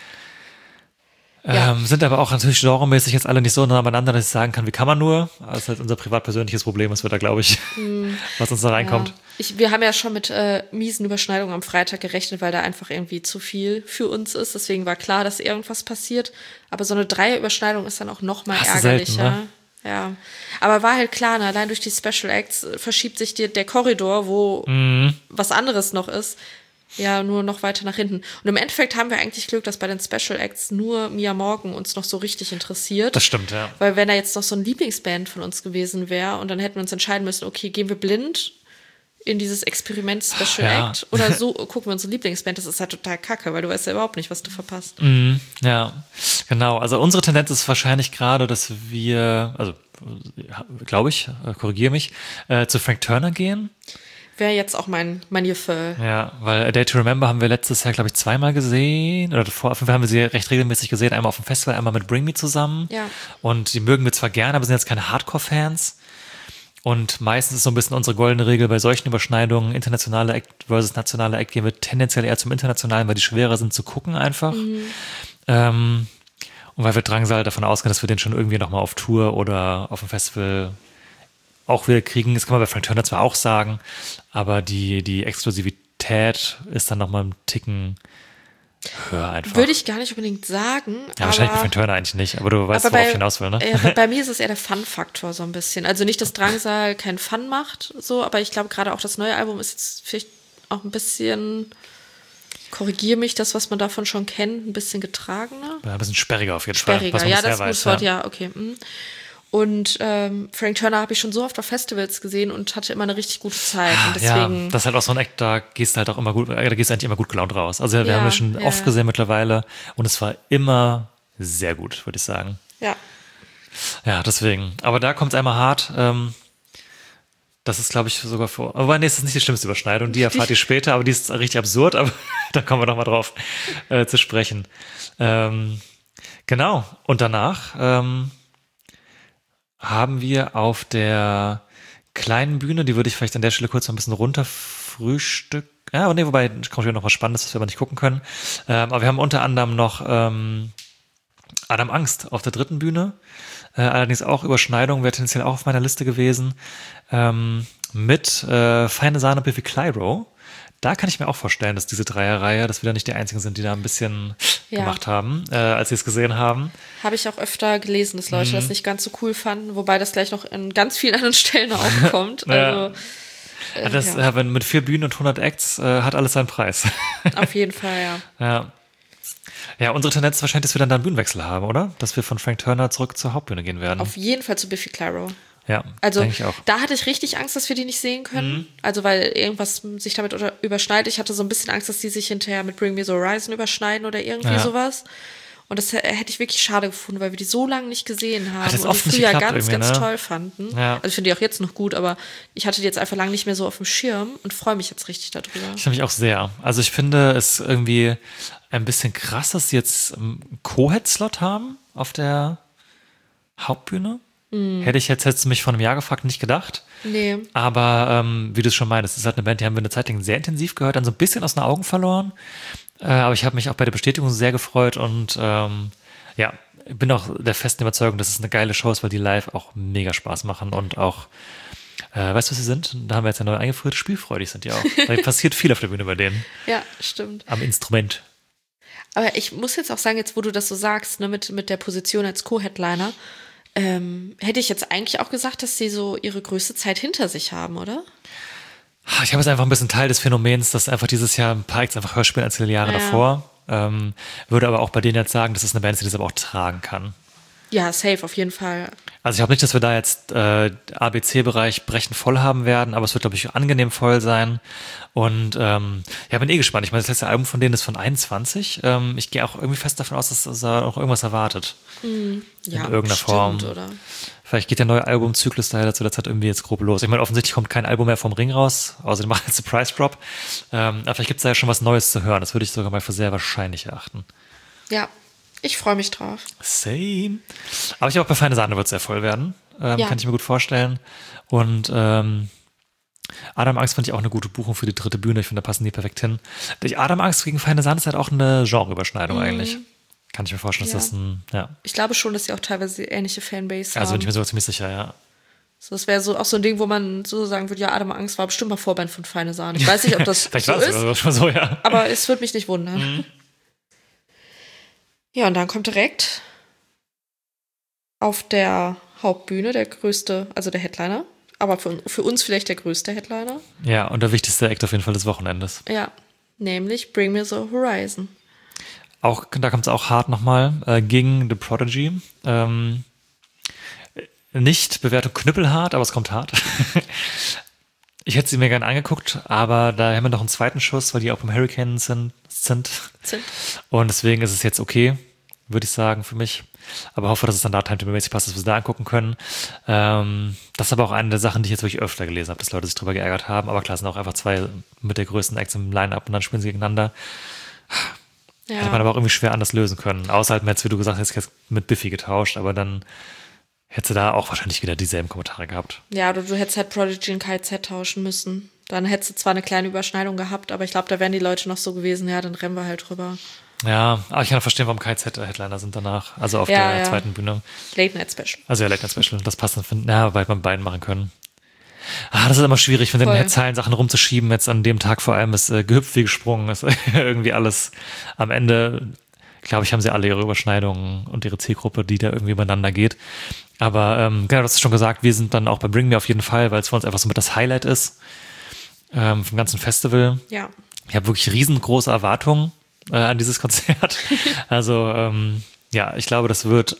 Speaker 6: Ja.
Speaker 5: Ähm, sind aber auch natürlich genremäßig jetzt alle nicht so nah beieinander, dass ich sagen kann, wie kann man nur. Das ist halt unser privat-persönliches Problem, was wir da, glaube ich, was uns da reinkommt.
Speaker 6: Ja. Ich, wir haben ja schon mit äh, miesen Überschneidungen am Freitag gerechnet, weil da einfach irgendwie zu viel für uns ist. Deswegen war klar, dass irgendwas passiert. Aber so eine Dreier-Überschneidung ist dann auch noch mal
Speaker 5: Hast du
Speaker 6: ärgerlicher.
Speaker 5: selten, ne?
Speaker 6: Ja, aber war halt klar, ne? Allein durch die Special Acts äh, verschiebt sich die, der Korridor, wo
Speaker 5: Mhm.
Speaker 6: was anderes noch ist, ja nur noch weiter nach hinten. Und im Endeffekt haben wir eigentlich Glück, dass bei den Special Acts nur Mia Morgan uns noch so richtig interessiert.
Speaker 5: Das stimmt, ja.
Speaker 6: Weil wenn da jetzt noch so ein Lieblingsband von uns gewesen wäre und dann hätten wir uns entscheiden müssen, okay, gehen wir blind in dieses Experiment Special
Speaker 5: Ja.
Speaker 6: Act oder so gucken wir unsere Lieblingsband, das ist halt total kacke, weil du weißt ja überhaupt nicht, was du verpasst.
Speaker 5: Mhm, ja, genau. Also unsere Tendenz ist wahrscheinlich gerade, dass wir, also glaube ich, äh, korrigiere mich, äh, zu Frank Turner gehen.
Speaker 6: Wäre jetzt auch mein, mein Gefühl.
Speaker 5: Ja, weil A Day to Remember haben wir letztes Jahr, glaube ich, zweimal gesehen. Oder davor, auf jeden Fall haben wir sie recht regelmäßig gesehen. Einmal auf dem Festival, einmal mit Bring Me zusammen.
Speaker 6: Ja.
Speaker 5: Und die mögen wir zwar gerne, aber sind jetzt keine Hardcore-Fans. Und meistens ist so ein bisschen unsere goldene Regel bei solchen Überschneidungen, internationale Act versus nationale Act, gehen wir tendenziell eher zum Internationalen, weil die schwerer sind zu gucken einfach. Ähm, und weil wir Drangsal davon ausgehen, dass wir den schon irgendwie nochmal auf Tour oder auf dem Festival auch wieder kriegen. Das kann man bei Frank Turner zwar auch sagen, aber die, die Exklusivität ist dann nochmal einen Ticken höher einfach.
Speaker 6: Würde ich gar nicht unbedingt sagen.
Speaker 5: ja, wahrscheinlich bei
Speaker 6: aber,
Speaker 5: Frank Turner eigentlich nicht, aber du weißt,
Speaker 6: aber
Speaker 5: worauf
Speaker 6: bei,
Speaker 5: ich hinaus will, ne?
Speaker 6: äh, bei, bei mir ist es eher der Fun-Faktor so ein bisschen. Also nicht, dass Drangsal keinen Fun macht, so, aber ich glaube gerade auch das neue Album ist jetzt vielleicht auch ein bisschen, korrigiere mich, das, was man davon schon kennt, ein bisschen getragener.
Speaker 5: Ja, ein bisschen sperriger auf jeden
Speaker 6: Sperriger,
Speaker 5: Fall. Was man
Speaker 6: ja,
Speaker 5: bisher
Speaker 6: das ist ein
Speaker 5: weiß,
Speaker 6: gutes Wort, ja, okay. mm. Und ähm, Frank Turner habe ich schon so oft auf Festivals gesehen und hatte immer eine richtig gute Zeit. Und deswegen,
Speaker 5: ja, das ist halt auch so ein Act, da gehst du halt auch immer gut, da gehst du eigentlich immer gut gelaunt raus. Also wir
Speaker 6: Ja,
Speaker 5: haben es schon
Speaker 6: ja,
Speaker 5: oft
Speaker 6: ja.
Speaker 5: gesehen mittlerweile und es war immer sehr gut, würde ich sagen.
Speaker 6: ja.
Speaker 5: Ja, deswegen. Aber da kommt es einmal hart. Ähm, das ist, glaube ich, sogar vor. Aber nee, das ist nicht die schlimmste Überschneidung. Die erfahrt ihr später, aber die ist richtig absurd. Aber da kommen wir noch mal drauf äh, zu sprechen. Ähm, genau. Und danach ähm, haben wir auf der kleinen Bühne, die würde ich vielleicht an der Stelle kurz noch ein bisschen runter frühstücken. Ja, aber nee, wobei kommt hier noch was Spannendes, was wir aber nicht gucken können. Ähm, aber wir haben unter anderem noch ähm, Adam Angst auf der dritten Bühne. Äh, allerdings auch Überschneidung, wäre tendenziell auch auf meiner Liste gewesen. Ähm, mit äh, Feine Sahne Biffy Clyro. Da kann ich mir auch vorstellen, dass diese Dreierreihe, dass wir da nicht die Einzigen sind, die da ein bisschen
Speaker 6: Ja.
Speaker 5: gemacht haben, äh, als sie es gesehen haben.
Speaker 6: Habe ich auch öfter gelesen, dass
Speaker 5: Mhm.
Speaker 6: Leute das nicht ganz so cool fanden, wobei das gleich noch in ganz vielen anderen Stellen aufkommt.
Speaker 5: Ja.
Speaker 6: Also, äh,
Speaker 5: Das,
Speaker 6: ja,
Speaker 5: äh, wenn mit vier Bühnen und hundert Acts äh, hat alles seinen Preis.
Speaker 6: auf jeden Fall, ja.
Speaker 5: Ja. Ja, unsere Tendenz ist wahrscheinlich, dass wir dann da einen Bühnenwechsel haben, oder? Dass wir von Frank Turner zurück zur Hauptbühne gehen werden.
Speaker 6: Auf jeden Fall zu Biffy Clyro.
Speaker 5: Ja,
Speaker 6: Also
Speaker 5: denke ich auch.
Speaker 6: da hatte ich richtig Angst, dass wir die nicht sehen können.
Speaker 5: Mhm.
Speaker 6: Also weil irgendwas sich damit unter- überschneidet. Ich hatte so ein bisschen Angst, dass die sich hinterher mit Bring Me the Horizon überschneiden oder irgendwie
Speaker 5: Ja.
Speaker 6: sowas. Und das h- hätte ich wirklich schade gefunden, weil wir die so lange nicht gesehen haben
Speaker 5: das
Speaker 6: und
Speaker 5: oft
Speaker 6: die
Speaker 5: nicht
Speaker 6: früher
Speaker 5: geklappt
Speaker 6: ganz,
Speaker 5: irgendwie,
Speaker 6: ganz
Speaker 5: ne?
Speaker 6: toll fanden.
Speaker 5: Ja.
Speaker 6: Also ich finde die auch jetzt noch gut, aber ich hatte die jetzt einfach lange nicht mehr so auf dem Schirm und freue mich jetzt richtig darüber.
Speaker 5: Ich finde mich auch sehr. Also ich finde es irgendwie ein bisschen krass, dass sie jetzt einen Co-Head-Slot haben auf der Hauptbühne.
Speaker 6: Mhm.
Speaker 5: Hätte ich jetzt, hättest du mich vor einem Jahr gefragt, nicht gedacht.
Speaker 6: Nee.
Speaker 5: Aber ähm, wie du es schon meinst, es ist halt eine Band, die haben wir eine Zeit lang sehr intensiv gehört, dann so ein bisschen aus den Augen verloren. Äh, aber ich habe mich auch bei der Bestätigung sehr gefreut und ähm, ja, bin auch der festen Überzeugung, dass es eine geile Show ist, weil die live auch mega Spaß machen und auch, äh, weißt du, was sie sind? Da haben wir jetzt ja neu eingeführt, spielfreudig sind die auch. Weil passiert viel auf der Bühne bei denen,
Speaker 6: Ja, stimmt.
Speaker 5: am Instrument.
Speaker 6: Aber ich muss jetzt auch sagen, jetzt wo du das so sagst, ne, mit, mit der Position als Co-Headliner, ähm, hätte ich jetzt eigentlich auch gesagt, dass sie so ihre größte Zeit hinter sich haben, oder?
Speaker 5: Ich habe es einfach ein bisschen Teil des Phänomens, dass einfach dieses Jahr ein paar Acts einfach höher spielen als die Jahre
Speaker 6: Ja.
Speaker 5: davor. Ähm, würde aber auch bei denen jetzt sagen, dass es eine Band ist, die das aber auch tragen kann.
Speaker 6: Ja, safe, auf jeden Fall.
Speaker 5: Also ich glaube nicht, dass wir da jetzt äh, A B C-Bereich brechend voll haben werden, aber es wird, glaube ich, angenehm voll sein. Und ähm, ja, bin eh gespannt. Ich meine, das letzte Album von denen ist von einundzwanzig. Ähm, ich gehe auch irgendwie fest davon aus, dass, dass da auch irgendwas erwartet.
Speaker 6: Ja,
Speaker 5: in irgendeiner
Speaker 6: bestimmt,
Speaker 5: Form.
Speaker 6: oder?
Speaker 5: Vielleicht geht der neue Albumzyklus daher zu der Zeit irgendwie jetzt grob los. Ich meine, offensichtlich kommt kein Album mehr vom Ring raus, außer die machen jetzt Surprise Drop. Ähm, aber vielleicht gibt es da ja schon was Neues zu hören. Das würde ich sogar mal für sehr wahrscheinlich erachten.
Speaker 6: Ja, ich freue mich drauf.
Speaker 5: Same. Aber ich glaube, bei Feine Sahne wird es sehr voll werden. Ähm,
Speaker 6: Ja.
Speaker 5: Kann ich mir gut vorstellen. Und ähm, Adam Angst fand ich auch eine gute Buchung für die dritte Bühne. Ich finde, da passen die perfekt hin. Die Adam Angst gegen Feine Sahne ist halt auch eine Genreüberschneidung eigentlich. Kann ich mir vorstellen,
Speaker 6: Mhm. Ja.
Speaker 5: dass das ein, ja.
Speaker 6: Ich glaube schon, dass sie auch teilweise ähnliche Fanbase
Speaker 5: Also bin ich
Speaker 6: haben.
Speaker 5: mir sogar ziemlich sicher, ja.
Speaker 6: So, das wäre so auch so ein Ding, wo man so sagen würde, ja, Adam Angst war bestimmt mal Vorband von Feine Sahne. Ich weiß nicht, ob das
Speaker 5: Vielleicht
Speaker 6: so
Speaker 5: war es
Speaker 6: ist,
Speaker 5: sogar schon so, ja.
Speaker 6: aber es würde mich nicht wundern.
Speaker 5: Mhm.
Speaker 6: Ja, und dann kommt direkt auf der Hauptbühne der größte, also der Headliner, aber für, für uns vielleicht der größte Headliner.
Speaker 5: Ja, und der wichtigste Act auf jeden Fall des Wochenendes.
Speaker 6: Ja, nämlich Bring Me the Horizon.
Speaker 5: Auch, da kommt es auch hart nochmal äh, gegen The Prodigy. Ähm, nicht Bewertung knüppelhart, aber es kommt hart. Ich hätte sie mir gerne angeguckt, aber da haben wir noch einen zweiten Schuss, weil die auch beim Hurricane sind. sind.
Speaker 6: Sind.
Speaker 5: Und deswegen ist es jetzt okay, würde ich sagen, für mich. Aber hoffe, dass es dann da timetable-mäßig passt, dass wir es da angucken können. Ähm, das ist aber auch eine der Sachen, die ich jetzt wirklich öfter gelesen habe, dass Leute sich drüber geärgert haben. Aber klar, es sind auch einfach zwei mit der größten Acts im Line-Up und dann spielen sie gegeneinander.
Speaker 6: Ja.
Speaker 5: Hätte man aber auch irgendwie schwer anders lösen können. Außer halt, jetzt, wie du gesagt hast, jetzt mit Biffy getauscht, aber dann hättest du da auch wahrscheinlich wieder dieselben Kommentare gehabt.
Speaker 6: Ja, oder du hättest halt Prodigy und K Z tauschen müssen. Dann hättest du zwar eine kleine Überschneidung gehabt, aber ich glaube, da wären die Leute noch so gewesen, ja, dann rennen wir halt drüber.
Speaker 5: Ja, aber ich kann auch verstehen, warum K Z-Headliner sind danach, also auf
Speaker 6: Ja,
Speaker 5: der
Speaker 6: ja.
Speaker 5: zweiten Bühne.
Speaker 6: Late Night Special.
Speaker 5: Also ja, Late Night Special, das passt dann, für, ja, weil man beiden machen können. Ah, das ist immer schwierig, mit den
Speaker 6: Voll.
Speaker 5: Headzeilen Sachen rumzuschieben. Jetzt an dem Tag vor allem ist äh, gehüpft wie gesprungen, ist irgendwie alles am Ende, glaube ich, haben sie alle ihre Überschneidungen und ihre Zielgruppe, die da irgendwie übereinander geht. Aber ähm, genau, du hast es schon gesagt, wir sind dann auch bei Bring Me auf jeden Fall, weil es für uns einfach so mit das Highlight ist. ähm, vom ganzen Festival.
Speaker 6: Ja.
Speaker 5: Ich habe wirklich riesengroße Erwartungen äh, an dieses Konzert. Also ähm, ja, ich glaube, das wird,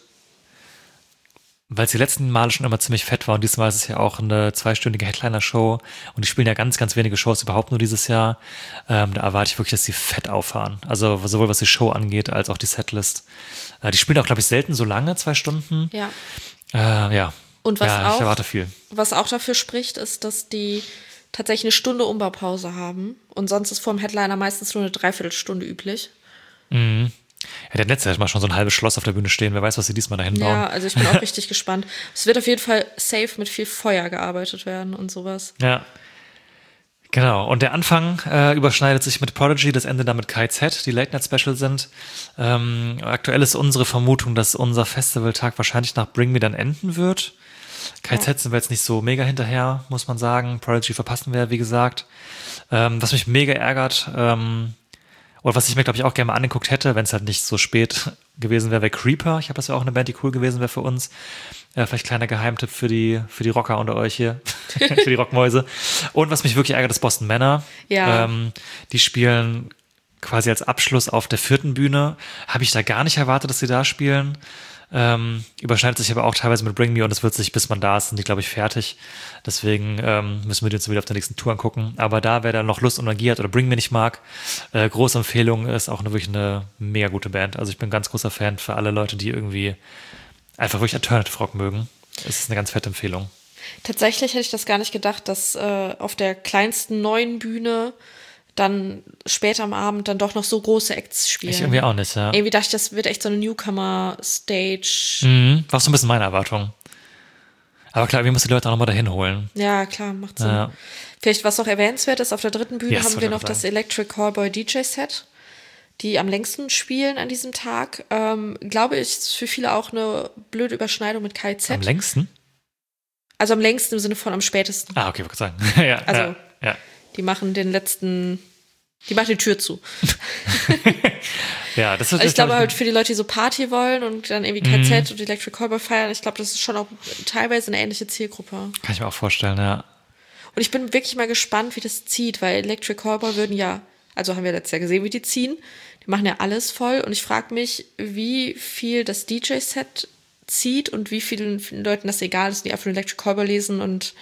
Speaker 5: weil es die letzten Male schon immer ziemlich fett war und diesmal ist es ja auch eine zweistündige Headliner-Show und die spielen ja ganz, ganz wenige Shows überhaupt nur dieses Jahr. Ähm, da erwarte ich wirklich, dass die fett auffahren. Also sowohl was die Show angeht, als auch die Setlist. Äh, die spielen auch, glaube ich, selten so lange, zwei Stunden.
Speaker 6: Ja.
Speaker 5: Äh, ja.
Speaker 6: Und was
Speaker 5: ja,
Speaker 6: auch,
Speaker 5: ich erwarte viel.
Speaker 6: Was auch dafür spricht, ist, dass die tatsächlich eine Stunde Umbaupause haben. Und sonst ist vor dem Headliner meistens nur eine Dreiviertelstunde üblich.
Speaker 5: Mhm. Ja, der Netz hat mal schon so ein halbes Schloss auf der Bühne stehen. Wer weiß, was sie diesmal dahin bauen.
Speaker 6: Ja, also ich bin auch richtig gespannt. Es wird auf jeden Fall safe mit viel Feuer gearbeitet werden und sowas.
Speaker 5: Ja. Genau. Und der Anfang äh, überschneidet sich mit Prodigy, das Ende dann mit K Z, die Late-Night-Special sind. Ähm, aktuell ist unsere Vermutung, dass unser Festivaltag wahrscheinlich nach Bring Me dann enden wird. K Z ja. sind wir jetzt nicht so mega hinterher, muss man sagen. Prodigy verpassen wir, wie gesagt. Ähm, was mich mega ärgert, ähm, oder was ich mir, glaube ich, auch gerne mal angeguckt hätte, wenn es halt nicht so spät gewesen wäre, wäre Creeper. Ich habe das ja auch eine Band, die cool gewesen wäre für uns. Äh, vielleicht kleiner Geheimtipp für die, für die Rocker unter euch hier, für die Rockmäuse. Und was mich wirklich ärgert, ist Boston Manor.
Speaker 6: Ja.
Speaker 5: Ähm, die spielen quasi als Abschluss auf der vierten Bühne. Habe ich da gar nicht erwartet, dass sie da spielen. Ähm, überschneidet sich aber auch teilweise mit Bring Me und es wird sich, bis man da ist, sind die, glaube ich, fertig. Deswegen ähm, müssen wir die uns wieder auf der nächsten Tour angucken. Aber da, wer da noch Lust und Energie hat oder Bring Me nicht mag, äh, große Empfehlung, ist auch eine, wirklich eine mega gute Band. Also ich bin ein ganz großer Fan für alle Leute, die irgendwie einfach wirklich Alternative Rock mögen. Es ist eine ganz fette Empfehlung.
Speaker 6: Tatsächlich hätte ich das gar nicht gedacht, dass äh, auf der kleinsten neuen Bühne dann später am Abend dann doch noch so große Acts spielen.
Speaker 5: Ich irgendwie auch nicht, ja.
Speaker 6: Irgendwie dachte ich, das wird echt so eine Newcomer-Stage.
Speaker 5: Mhm, war so ein bisschen meine Erwartung. Aber klar, wir müssen die Leute auch nochmal dahin holen.
Speaker 6: Ja, klar, macht Sinn.
Speaker 5: Ja.
Speaker 6: Vielleicht, was noch erwähnenswert ist, auf der dritten Bühne
Speaker 5: Yes,
Speaker 6: haben
Speaker 5: wollte
Speaker 6: wir
Speaker 5: ich
Speaker 6: noch
Speaker 5: auch
Speaker 6: das
Speaker 5: sagen.
Speaker 6: Electric Callboy D J-Set, die am längsten spielen an diesem Tag. Ähm, glaube ich, ist für viele auch eine blöde Überschneidung mit K Z.
Speaker 5: Am längsten?
Speaker 6: Also am längsten im Sinne von am spätesten.
Speaker 5: Ah, okay, wollte ich sagen. ja,
Speaker 6: Also,
Speaker 5: ja, ja.
Speaker 6: Die machen den letzten, die machen die Tür zu.
Speaker 5: Ja, das ist
Speaker 6: Also ich glaube
Speaker 5: glaub
Speaker 6: halt für die Leute, die so Party wollen und dann irgendwie K Z und Electric Callboy feiern, ich glaube, das ist schon auch teilweise eine ähnliche Zielgruppe.
Speaker 5: Kann ich mir auch vorstellen, ja.
Speaker 6: Und ich bin wirklich mal gespannt, wie das zieht, weil Electric Callboy würden ja, also haben wir letztes Jahr gesehen, wie die ziehen. Die machen ja alles voll und ich frage mich, wie viel das D J-Set zieht und wie vielen, vielen Leuten das egal ist, die einfach nur Electric Callboy lesen und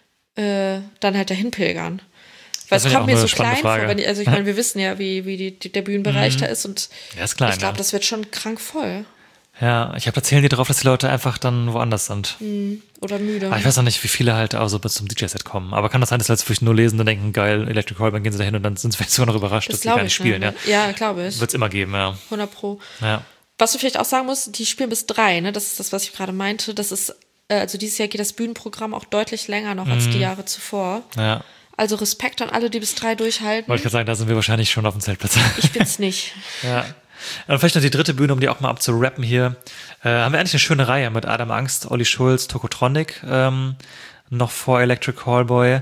Speaker 6: äh, dann halt dahin pilgern. Weil
Speaker 5: Das
Speaker 6: es
Speaker 5: ist ja
Speaker 6: kommt
Speaker 5: auch
Speaker 6: mir
Speaker 5: eine
Speaker 6: so klein
Speaker 5: spannende
Speaker 6: vor,
Speaker 5: Frage.
Speaker 6: wenn ich, also ich meine, wir wissen ja, wie, wie die, die, der Bühnenbereich da ist und
Speaker 5: Ja, ist klein,
Speaker 6: ich glaube,
Speaker 5: ja.
Speaker 6: das wird schon krank voll
Speaker 5: Ja, ich habe da zählen die drauf, dass die Leute einfach dann woanders sind.
Speaker 6: oder müde.
Speaker 5: Aber ich weiß noch nicht, wie viele halt auch so bis zum D J-Set kommen. Aber kann das sein, dass Leute wirklich nur lesen und denken, geil, Electric Callboy, gehen sie dahin und dann sind sie vielleicht sogar noch überrascht, dass die gar
Speaker 6: glaube
Speaker 5: nicht
Speaker 6: ich,
Speaker 5: spielen.
Speaker 6: ne?
Speaker 5: Ja,
Speaker 6: Ja, glaube ich.
Speaker 5: wird es immer geben, ja.
Speaker 6: hundert Pro.
Speaker 5: ja.
Speaker 6: Was du vielleicht auch sagen musst, die spielen bis drei, ne? Das ist das, was ich gerade meinte. Das ist, äh, also dieses Jahr geht das Bühnenprogramm auch deutlich länger noch als die Jahre zuvor.
Speaker 5: Ja.
Speaker 6: Also Respekt an alle, die bis drei durchhalten.
Speaker 5: Wollte ich gerade sagen, da sind wir wahrscheinlich schon auf dem Zeltplatz.
Speaker 6: Ich bin's nicht.
Speaker 5: ja. Und vielleicht noch die dritte Bühne, um die auch mal abzurappen hier. Äh, haben wir eigentlich eine schöne Reihe mit Adam Angst, Olli Schulz, Tokotronic, ähm, noch vor Electric Callboy.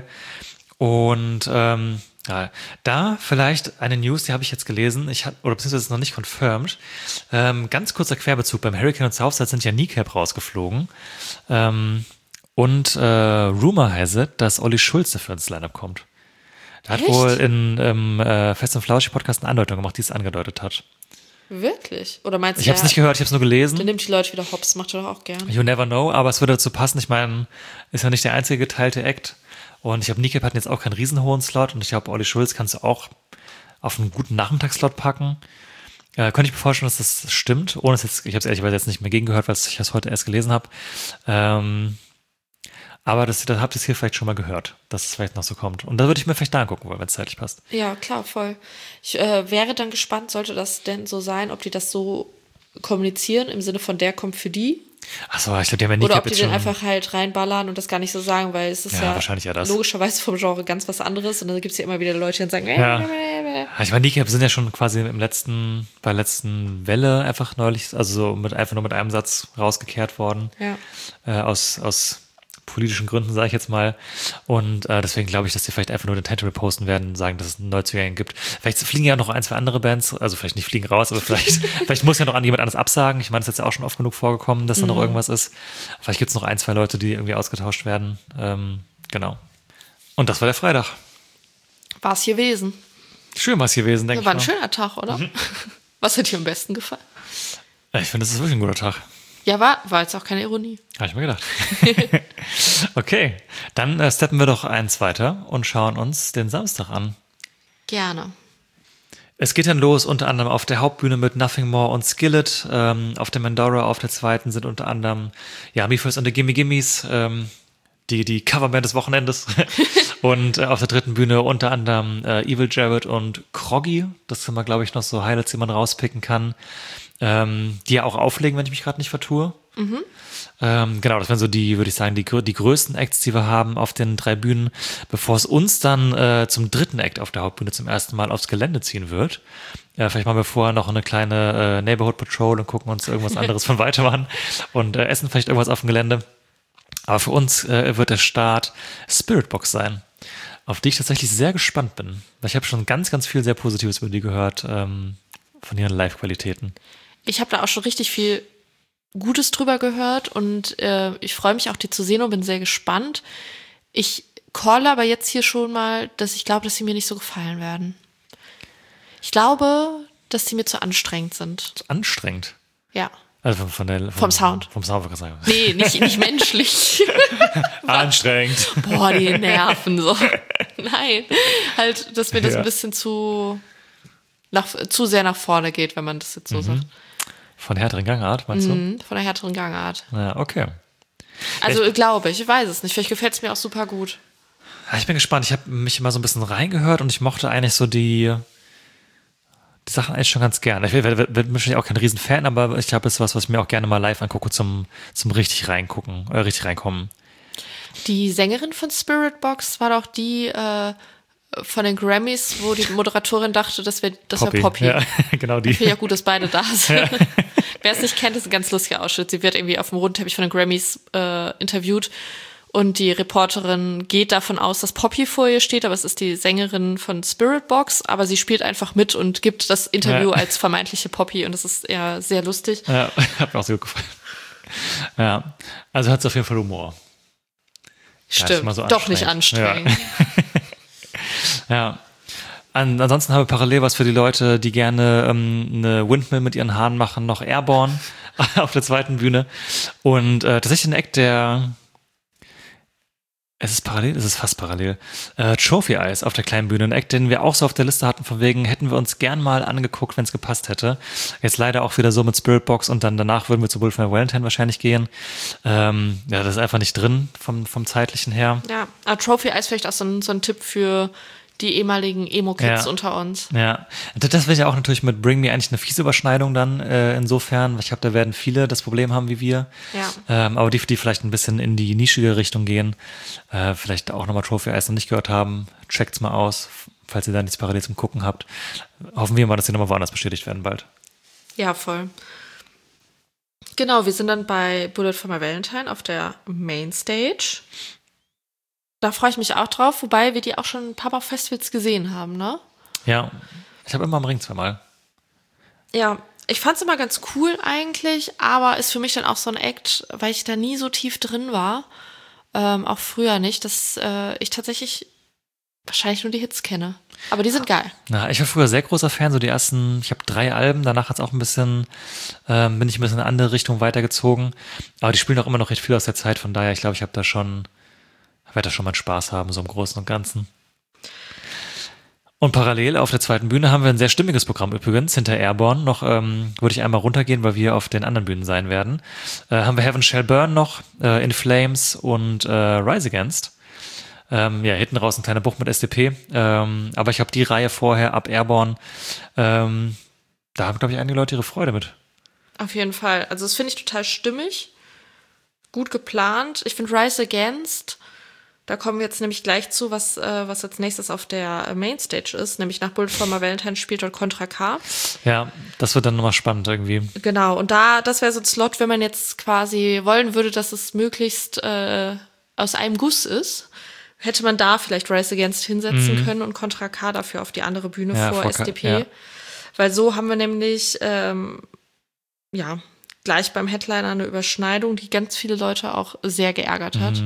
Speaker 5: Und ähm, ja, da vielleicht eine News, die habe ich jetzt gelesen, ich hab, oder beziehungsweise ist noch nicht confirmed. Ähm, ganz kurzer Querbezug, beim Hurricane und Southside sind ja Kneecap rausgeflogen. Ähm, und äh, Rumor has it, dass Olli Schulz dafür ins Lineup kommt. Der hat
Speaker 6: Echt?
Speaker 5: wohl in im äh, Fest und Flauschig Podcast eine Andeutung gemacht, die es angedeutet hat.
Speaker 6: Wirklich? Oder meinst du,
Speaker 5: Ich habe es nicht gehört, ich habe es nur gelesen.
Speaker 6: der nimmt die Leute wieder hops, macht er doch auch gern.
Speaker 5: You never know, aber es würde dazu passen. Ich meine, ist ja nicht der einzige geteilte Act. Und ich habe Kneecap hatten jetzt auch keinen riesenhohen Slot und ich glaube, Olli Schulz kannst du auch auf einen guten Nachmittagsslot packen. Äh, könnte ich mir vorstellen, dass das stimmt. Ohne es jetzt, ich habe es ehrlicherweise jetzt nicht mehr gegengehört, weil ich das heute erst gelesen habe. Ähm, aber das, das habt ihr hier vielleicht schon mal gehört, dass es vielleicht noch so kommt. Und da würde ich mir vielleicht da angucken wollen, wenn es zeitlich passt.
Speaker 6: Ja, klar, voll. Ich äh, wäre dann gespannt, sollte das denn so sein, ob die das so kommunizieren, im Sinne von der kommt für die.
Speaker 5: Achso, ich glaube, die haben ja
Speaker 6: Oder
Speaker 5: Kneecap
Speaker 6: ob die
Speaker 5: jetzt
Speaker 6: den
Speaker 5: schon.
Speaker 6: einfach halt reinballern und das gar nicht so sagen, weil es ist
Speaker 5: Ja,
Speaker 6: ja,
Speaker 5: wahrscheinlich ja das.
Speaker 6: logischerweise vom Genre ganz was anderes. Und dann gibt es ja immer wieder Leute, die dann sagen,
Speaker 5: Ja. Ja, ich meine, Kneecap sind ja schon quasi im letzten, bei der letzten Welle einfach neulich, also so mit, einfach nur mit einem Satz rausgekehrt worden.
Speaker 6: Ja.
Speaker 5: Äh, aus, aus politischen Gründen, sage ich jetzt mal. Und äh, deswegen glaube ich, dass die vielleicht einfach nur den Title posten werden und sagen, dass es einen Neuzugänge gibt. Vielleicht fliegen ja noch ein, zwei andere Bands, also vielleicht nicht fliegen raus, aber vielleicht, vielleicht muss ja noch an jemand anderes absagen. Ich meine, das ist jetzt ja auch schon oft genug vorgekommen, dass da noch irgendwas ist. Vielleicht gibt es noch ein, zwei Leute, die irgendwie ausgetauscht werden. Ähm, genau. Und das war der Freitag.
Speaker 6: War es gewesen.
Speaker 5: Schön war es gewesen, denke
Speaker 6: Ja,
Speaker 5: ich
Speaker 6: war ein
Speaker 5: mal.
Speaker 6: schöner Tag, oder? Mhm. Was hat dir am besten gefallen?
Speaker 5: Ja, ich finde, das ist wirklich ein guter Tag.
Speaker 6: Ja, war, war jetzt auch keine Ironie.
Speaker 5: Habe ich mir gedacht. Okay, dann äh, steppen wir doch eins weiter und schauen uns den Samstag an.
Speaker 6: Gerne.
Speaker 5: Es geht dann los unter anderem auf der Hauptbühne mit Nothing More und Skillet. Ähm, auf der Mandora auf der zweiten sind unter anderem ja, Me First und the Gimme Gimmes, ähm, die, die Coverband des Wochenendes. Und äh, auf der dritten Bühne unter anderem äh, Evil Jared und Kroggy. Das sind mal, glaube ich, noch so Highlights, die man rauspicken kann. Ähm, die ja auch auflegen, wenn ich mich gerade nicht vertue. Mhm. Ähm, genau, das wären so die, würde ich sagen, die, die größten Acts, die wir haben auf den drei Bühnen, bevor es uns dann äh, zum dritten Act auf der Hauptbühne zum ersten Mal aufs Gelände ziehen wird. Äh, vielleicht machen wir vorher noch eine kleine äh, Neighborhood Patrol und gucken uns irgendwas anderes von weitem an und äh, essen vielleicht irgendwas auf dem Gelände. Aber für uns äh, wird der Start Spiritbox sein, auf die ich tatsächlich sehr gespannt bin. Weil ich habe schon ganz, ganz viel sehr Positives über die gehört, ähm, von ihren Live-Qualitäten.
Speaker 6: Ich habe da auch schon richtig viel Gutes drüber gehört und äh, ich freue mich auch, die zu sehen und bin sehr gespannt. Ich calle aber jetzt hier schon mal, dass ich glaube, dass sie mir nicht so gefallen werden. Ich glaube, dass sie mir zu anstrengend sind.
Speaker 5: Zu anstrengend?
Speaker 6: Ja.
Speaker 5: Also von, von der, vom,
Speaker 6: vom Sound.
Speaker 5: Vom Sound, würde ich sagen.
Speaker 6: Nee, nicht, nicht menschlich.
Speaker 5: Anstrengend.
Speaker 6: Boah, die Nerven so. Nein, halt, dass mir das
Speaker 5: Ja.
Speaker 6: ein bisschen zu, nach, zu sehr nach vorne geht, wenn man das jetzt so
Speaker 5: Mhm.
Speaker 6: sagt.
Speaker 5: Von härteren Gangart, meinst
Speaker 6: Mhm, von der härteren Gangart.
Speaker 5: du? Ja, okay.
Speaker 6: Also
Speaker 5: Ich-
Speaker 6: glaube ich, ich weiß es nicht. Vielleicht gefällt es mir auch super gut.
Speaker 5: Ja, ich bin gespannt. Ich habe mich immer so ein bisschen reingehört und ich mochte eigentlich so die, die Sachen eigentlich schon ganz gerne. Ich werde wahrscheinlich auch kein Riesenfan, aber ich glaube, es ist was, was ich mir auch gerne mal live angucke zum, zum richtig reingucken, äh, richtig reinkommen.
Speaker 6: Die Sängerin von Spiritbox war doch die äh, von den Grammys, wo die Moderatorin dachte, das wäre das wär Poppy.
Speaker 5: Ja, genau die.
Speaker 6: Ich finde ja gut, dass beide da sind. Wer es nicht kennt, ist ein ganz lustiger Ausschnitt. Sie wird irgendwie auf dem roten Teppich von den Grammys äh, interviewt und die Reporterin geht davon aus, dass Poppy vor ihr steht, aber es ist die Sängerin von Spiritbox, aber sie spielt einfach mit und gibt das Interview
Speaker 5: Ja.
Speaker 6: als vermeintliche Poppy und das ist eher sehr lustig.
Speaker 5: Ja, hat mir auch sehr gut gefallen. Ja, also hat es auf jeden Fall Humor.
Speaker 6: Stimmt,
Speaker 5: mal so
Speaker 6: doch nicht
Speaker 5: anstrengend.
Speaker 6: anstrengend.
Speaker 5: Ja. An, ansonsten haben wir parallel was für die Leute, die gerne ähm, eine Windmill mit ihren Haaren machen, noch Airborne auf der zweiten Bühne. Und äh, tatsächlich ein Act, der es ist parallel, es ist fast parallel. Äh, Trophy Eyes auf der kleinen Bühne. Ein Act, den wir auch so auf der Liste hatten, von wegen hätten wir uns gern mal angeguckt, wenn es gepasst hätte. Jetzt leider auch wieder so mit Spiritbox und dann danach würden wir zu Wolfman Valentine wahrscheinlich gehen. Ähm, ja, das ist einfach nicht drin vom, vom zeitlichen her.
Speaker 6: Ja, aber Trophy Eyes vielleicht auch so ein, so ein Tipp für die ehemaligen Emo-Kids
Speaker 5: Ja.
Speaker 6: unter uns.
Speaker 5: Ja, das wäre ja auch natürlich mit Bring Me eigentlich eine fiese Überschneidung dann äh, insofern. Ich glaube, da werden viele das Problem haben wie wir.
Speaker 6: Ja.
Speaker 5: Ähm, aber die, die vielleicht ein bisschen in die nischige Richtung gehen, äh, vielleicht auch nochmal Trophy Eyes noch nicht gehört haben, checkt's mal aus, falls ihr da nichts parallel zum Gucken habt. Hoffen wir mal, dass die nochmal woanders bestätigt werden bald.
Speaker 6: Ja, voll. Genau, wir sind dann bei Bullet for My Valentine auf der Mainstage. Da freue ich mich auch drauf, wobei wir die auch schon ein paar Mal auf Festivals gesehen haben, ne?
Speaker 5: Ja, ich habe immer am Ring zweimal.
Speaker 6: Ja, ich fand es immer ganz cool eigentlich, aber ist für mich dann auch so ein Act, weil ich da nie so tief drin war, ähm, auch früher nicht, dass äh, ich tatsächlich wahrscheinlich nur die Hits kenne. Aber die sind geil.
Speaker 5: Na, ich war früher sehr großer Fan, so die ersten, ich habe drei Alben, danach hat's auch ein bisschen, ähm, bin ich ein bisschen in eine andere Richtung weitergezogen. Aber die spielen auch immer noch recht viel aus der Zeit, von daher, ich glaube, ich habe da schon, werde da schon mal Spaß haben, so im Großen und Ganzen. Und parallel auf der zweiten Bühne haben wir ein sehr stimmiges Programm übrigens, hinter Airborne. Noch ähm, würde ich einmal runtergehen, weil wir auf den anderen Bühnen sein werden. Äh, haben wir Heaven Shall Burn noch, äh, In Flames und äh, Rise Against. Ähm, ja, hinten raus ein kleiner Bruch mit S D P. Ähm, aber ich habe die Reihe vorher ab Airborne. Ähm, da haben, glaube ich, einige Leute ihre Freude mit.
Speaker 6: Auf jeden Fall. Also das finde ich total stimmig. Gut geplant. Ich finde Rise Against, da kommen wir jetzt nämlich gleich zu, was, äh, was als nächstes auf der Mainstage ist. Nämlich nach Bullet for My Valentine spielt dort Contra K.
Speaker 5: Ja, das wird dann nochmal spannend irgendwie.
Speaker 6: Genau, und da, das wäre so ein Slot, wenn man jetzt quasi wollen würde, dass es möglichst äh, aus einem Guss ist, hätte man da vielleicht Rise Against hinsetzen mhm. können und Contra K dafür auf die andere Bühne
Speaker 5: ja,
Speaker 6: vor, vor S D P. Ja. Weil so haben wir nämlich, ähm, ja, gleich beim Headliner eine Überschneidung, die ganz viele Leute auch sehr geärgert hat.
Speaker 5: Mhm.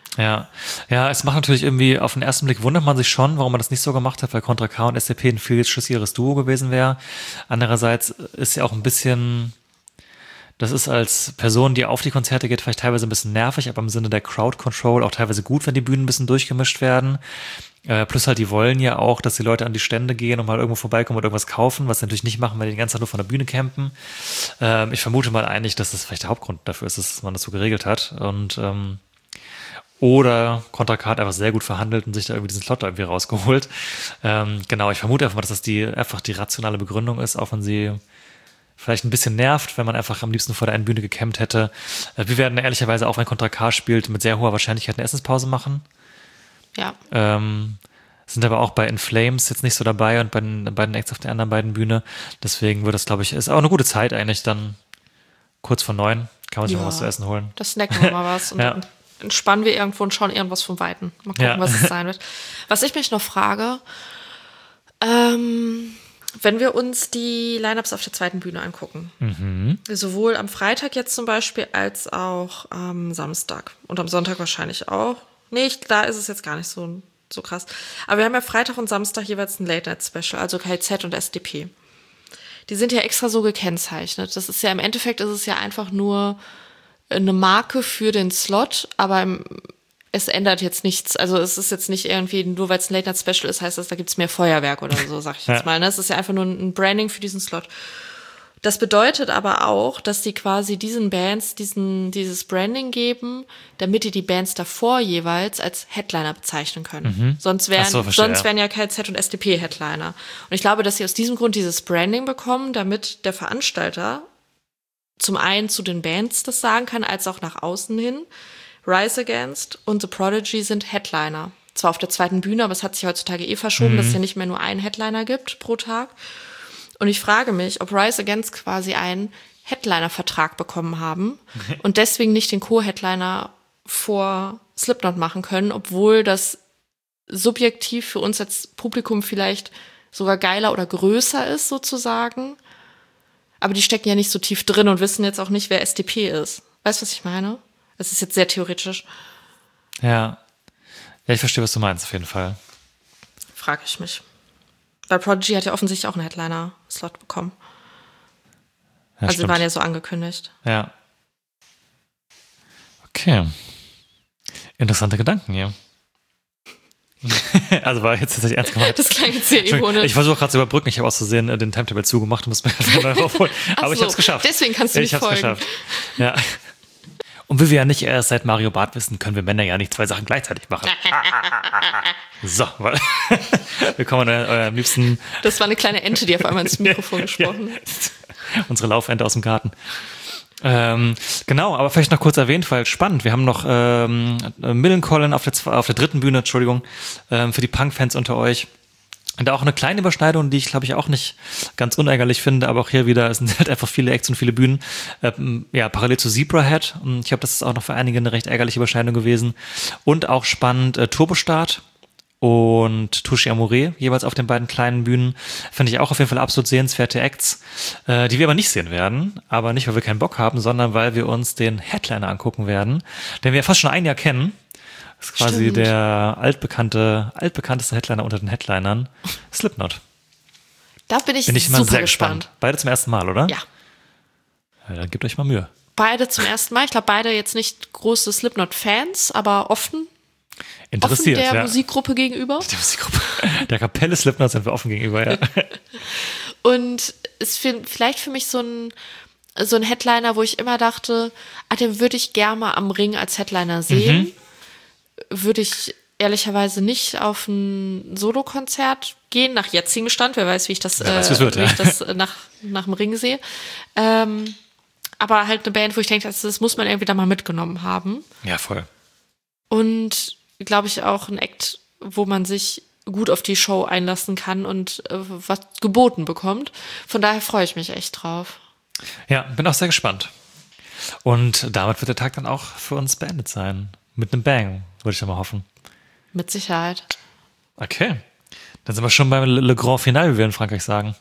Speaker 5: Ja, ja, es macht natürlich irgendwie, auf den ersten Blick wundert man sich schon, warum man das nicht so gemacht hat, weil Contra K und S C P ein viel schüssigeres Duo gewesen wäre. Andererseits ist ja auch ein bisschen, das ist als Person, die auf die Konzerte geht, vielleicht teilweise ein bisschen nervig, aber im Sinne der Crowd Control auch teilweise gut, wenn die Bühnen ein bisschen durchgemischt werden. Äh, plus halt, die wollen ja auch, dass die Leute an die Stände gehen und mal irgendwo vorbeikommen und irgendwas kaufen, was sie natürlich nicht machen, weil die die ganze Zeit nur von der Bühne campen. Ähm, ich vermute mal eigentlich, dass das vielleicht der Hauptgrund dafür ist, dass man das so geregelt hat. Und ähm, oder Contra K hat einfach sehr gut verhandelt und sich da irgendwie diesen Slot da irgendwie rausgeholt. Ähm, genau, ich vermute einfach mal, dass das die, einfach die rationale Begründung ist, auch wenn sie vielleicht ein bisschen nervt, wenn man einfach am liebsten vor der einen Bühne gecampt hätte. Äh, wir werden ehrlicherweise auch, wenn Contra K spielt, mit sehr hoher Wahrscheinlichkeit eine Essenspause machen.
Speaker 6: Ja.
Speaker 5: Ähm, sind aber auch bei In Flames jetzt nicht so dabei und bei den, bei den Acts auf der anderen beiden Bühne. Deswegen wird das, glaube ich, ist auch eine gute Zeit eigentlich dann kurz vor neun. Kann man sich
Speaker 6: Ja.
Speaker 5: mal was zu essen holen.
Speaker 6: Das snacken wir mal was und
Speaker 5: Ja.
Speaker 6: dann entspannen wir irgendwo und schauen irgendwas vom Weiten. Mal gucken,
Speaker 5: Ja.
Speaker 6: was es sein wird. Was ich mich noch frage, ähm, wenn wir uns die Lineups auf der zweiten Bühne angucken,
Speaker 5: Mhm.
Speaker 6: sowohl am Freitag jetzt zum Beispiel als auch am Samstag und am Sonntag wahrscheinlich auch. Nee, ich, da ist es jetzt gar nicht so, so krass. Aber wir haben ja Freitag und Samstag jeweils ein Late-Night-Special, also K Z und S D P. Die sind ja extra so gekennzeichnet. Das ist ja im Endeffekt ist es ja einfach nur eine Marke für den Slot, aber im, es ändert jetzt nichts. Also es ist jetzt nicht irgendwie, nur weil es ein Late-Night-Special ist, heißt das, da gibt's mehr Feuerwerk oder so, sag ich jetzt
Speaker 5: Ja.
Speaker 6: mal. Ne? Es ist ja einfach nur ein Branding für diesen Slot. Das bedeutet aber auch, dass die quasi diesen Bands diesen, dieses Branding geben, damit die die Bands davor jeweils als Headliner bezeichnen können. Sonst wären,
Speaker 5: Ach so, verstehe,
Speaker 6: sonst
Speaker 5: ja.
Speaker 6: wären ja K Z und S D P Headliner. Und ich glaube, dass sie aus diesem Grund dieses Branding bekommen, damit der Veranstalter zum einen zu den Bands das sagen kann, als auch nach außen hin. Rise Against und The Prodigy sind Headliner. Zwar auf der zweiten Bühne, aber es hat sich heutzutage eh verschoben, dass es ja nicht mehr nur einen Headliner gibt pro Tag. Und ich frage mich, ob Rise Against quasi einen Headliner-Vertrag bekommen haben und deswegen nicht den Co-Headliner vor Slipknot machen können, obwohl das subjektiv für uns als Publikum vielleicht sogar geiler oder größer ist, sozusagen. Aber die stecken ja nicht so tief drin und wissen jetzt auch nicht, wer S D P ist. Weißt du, was ich meine? Das ist jetzt sehr theoretisch.
Speaker 5: Ja. Ja, ich verstehe, was du meinst, auf jeden Fall.
Speaker 6: Frage ich mich. Weil Prodigy hat ja offensichtlich auch einen Headliner-Slot bekommen.
Speaker 5: Ja,
Speaker 6: also sie
Speaker 5: stimmt.
Speaker 6: waren ja so angekündigt.
Speaker 5: Ja. Okay. Interessante Gedanken hier. Also war jetzt tatsächlich ernst gemeint.
Speaker 6: Das klang jetzt sehr ironisch.
Speaker 5: Ich versuche gerade zu überbrücken. Ich habe aus Versehen äh, den Timetable zugemacht und muss mir neu raufholen.
Speaker 6: Ach
Speaker 5: Aber ich
Speaker 6: so,
Speaker 5: habe es geschafft.
Speaker 6: deswegen kannst du
Speaker 5: ich
Speaker 6: nicht
Speaker 5: hab's
Speaker 6: folgen.
Speaker 5: geschafft. Ja. Und wie wir ja nicht erst seit Mario Barth wissen, können wir Männer ja nicht zwei Sachen gleichzeitig machen. So, weil wir kommen an eurem liebsten
Speaker 6: Das war eine kleine Ente, die auf einmal ins Mikrofon gesprochen hat.
Speaker 5: Ja. Unsere Laufente aus dem Garten. Ähm, genau, aber vielleicht noch kurz erwähnt, weil spannend. Wir haben noch ähm, Millencolin auf der, zwe- auf der dritten Bühne, Entschuldigung, ähm, für die Punk-Fans unter euch. Und da auch eine kleine Überschneidung, die ich glaube ich auch nicht ganz unärgerlich finde, aber auch hier wieder, es sind halt einfach viele Acts und viele Bühnen. Ähm, ja, parallel zu Zebrahead. Und ich glaube, das ist auch noch für einige eine recht ärgerliche Überschneidung gewesen. Und auch spannend äh, Turbostart und Touche Amore, jeweils auf den beiden kleinen Bühnen. Finde ich auch auf jeden Fall absolut sehenswerte Acts, äh, die wir aber nicht sehen werden. Aber nicht, weil wir keinen Bock haben, sondern weil wir uns den Headliner angucken werden, den wir ja fast schon ein Jahr kennen. Das ist quasi
Speaker 6: Stimmt.
Speaker 5: der altbekannte, altbekannteste Headliner unter den Headlinern, Slipknot.
Speaker 6: Da bin ich,
Speaker 5: Bin ich mal
Speaker 6: super
Speaker 5: sehr
Speaker 6: gespannt.
Speaker 5: gespannt. Beide zum ersten Mal, oder?
Speaker 6: Ja,
Speaker 5: Ja, dann gebt euch mal Mühe.
Speaker 6: beide zum ersten Mal. Ich glaube, beide jetzt nicht große Slipknot-Fans, aber offen, offen
Speaker 5: Interessiert,
Speaker 6: der
Speaker 5: ja.
Speaker 6: Musikgruppe gegenüber.
Speaker 5: Der Musikgruppe. Der Kapelle Slipknot sind wir offen gegenüber, ja.
Speaker 6: Und ist für, vielleicht für mich so ein, so ein Headliner, wo ich immer dachte, ah, den würde ich gerne mal am Ring als Headliner sehen.
Speaker 5: Mhm.
Speaker 6: Würde ich ehrlicherweise nicht auf ein Solokonzert gehen, nach jetzigem Stand. Wer weiß, wie ich das,
Speaker 5: Wer weiß,
Speaker 6: äh,
Speaker 5: wie's wird,
Speaker 6: wie
Speaker 5: ja.
Speaker 6: ich das äh, nach, nach dem Ring sehe. Ähm, aber halt eine Band, wo ich denke, das, das muss man irgendwie da mal mitgenommen haben.
Speaker 5: Ja, voll.
Speaker 6: Und glaube ich auch ein Act, wo man sich gut auf die Show einlassen kann und äh, was geboten bekommt. Von daher freue ich mich echt drauf.
Speaker 5: Ja, bin auch sehr gespannt. Und damit wird der Tag dann auch für uns beendet sein. Mit einem Bang, würde ich ja mal hoffen.
Speaker 6: Mit Sicherheit.
Speaker 5: Okay. Dann sind wir schon beim Le, Le Grand Finale, wie wir in Frankreich sagen.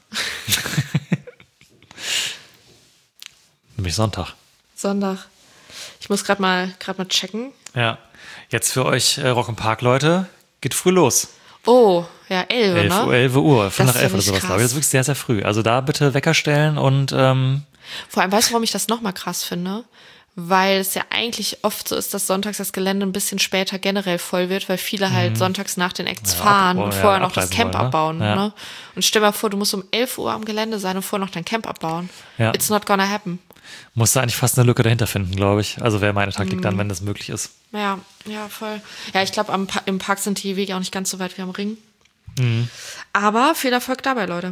Speaker 5: Nämlich Sonntag.
Speaker 6: Sonntag. Ich muss gerade mal, gerade mal checken.
Speaker 5: Ja. Jetzt für euch äh, Rock im Park, Leute, geht früh los.
Speaker 6: Oh, ja, elf,
Speaker 5: elf
Speaker 6: ne?
Speaker 5: Uhr, elf Uhr, fünf
Speaker 6: Das
Speaker 5: nach
Speaker 6: ist
Speaker 5: elf oder
Speaker 6: ja
Speaker 5: sowas,
Speaker 6: nicht
Speaker 5: glaube ich. Das ist wirklich sehr, sehr früh. Also da bitte Wecker stellen und ähm,
Speaker 6: Vor allem, weißt du, warum ich das nochmal krass finde? Weil es ja eigentlich oft so ist, dass sonntags das Gelände ein bisschen später generell voll wird, weil viele halt sonntags nach den Acts
Speaker 5: Ja,
Speaker 6: fahren
Speaker 5: ab-
Speaker 6: und
Speaker 5: ja,
Speaker 6: vorher noch das
Speaker 5: abreisen
Speaker 6: Camp
Speaker 5: wollen, ne?
Speaker 6: abbauen.
Speaker 5: Ja.
Speaker 6: Ne? Und stell mal vor, du musst um elf Uhr am Gelände sein und vorher noch dein Camp abbauen.
Speaker 5: Ja.
Speaker 6: It's not gonna happen.
Speaker 5: musst du eigentlich fast eine Lücke dahinter finden, glaube ich. Also wäre meine Taktik
Speaker 6: Mhm.
Speaker 5: dann, wenn das möglich ist.
Speaker 6: Ja, ja, voll. Ja, ich glaube, Pa- im Park sind die Wege auch nicht ganz so weit wie am Ring.
Speaker 5: Mhm.
Speaker 6: Aber viel Erfolg dabei, Leute.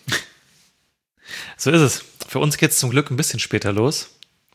Speaker 5: So ist es. Für uns geht es zum Glück ein bisschen später los.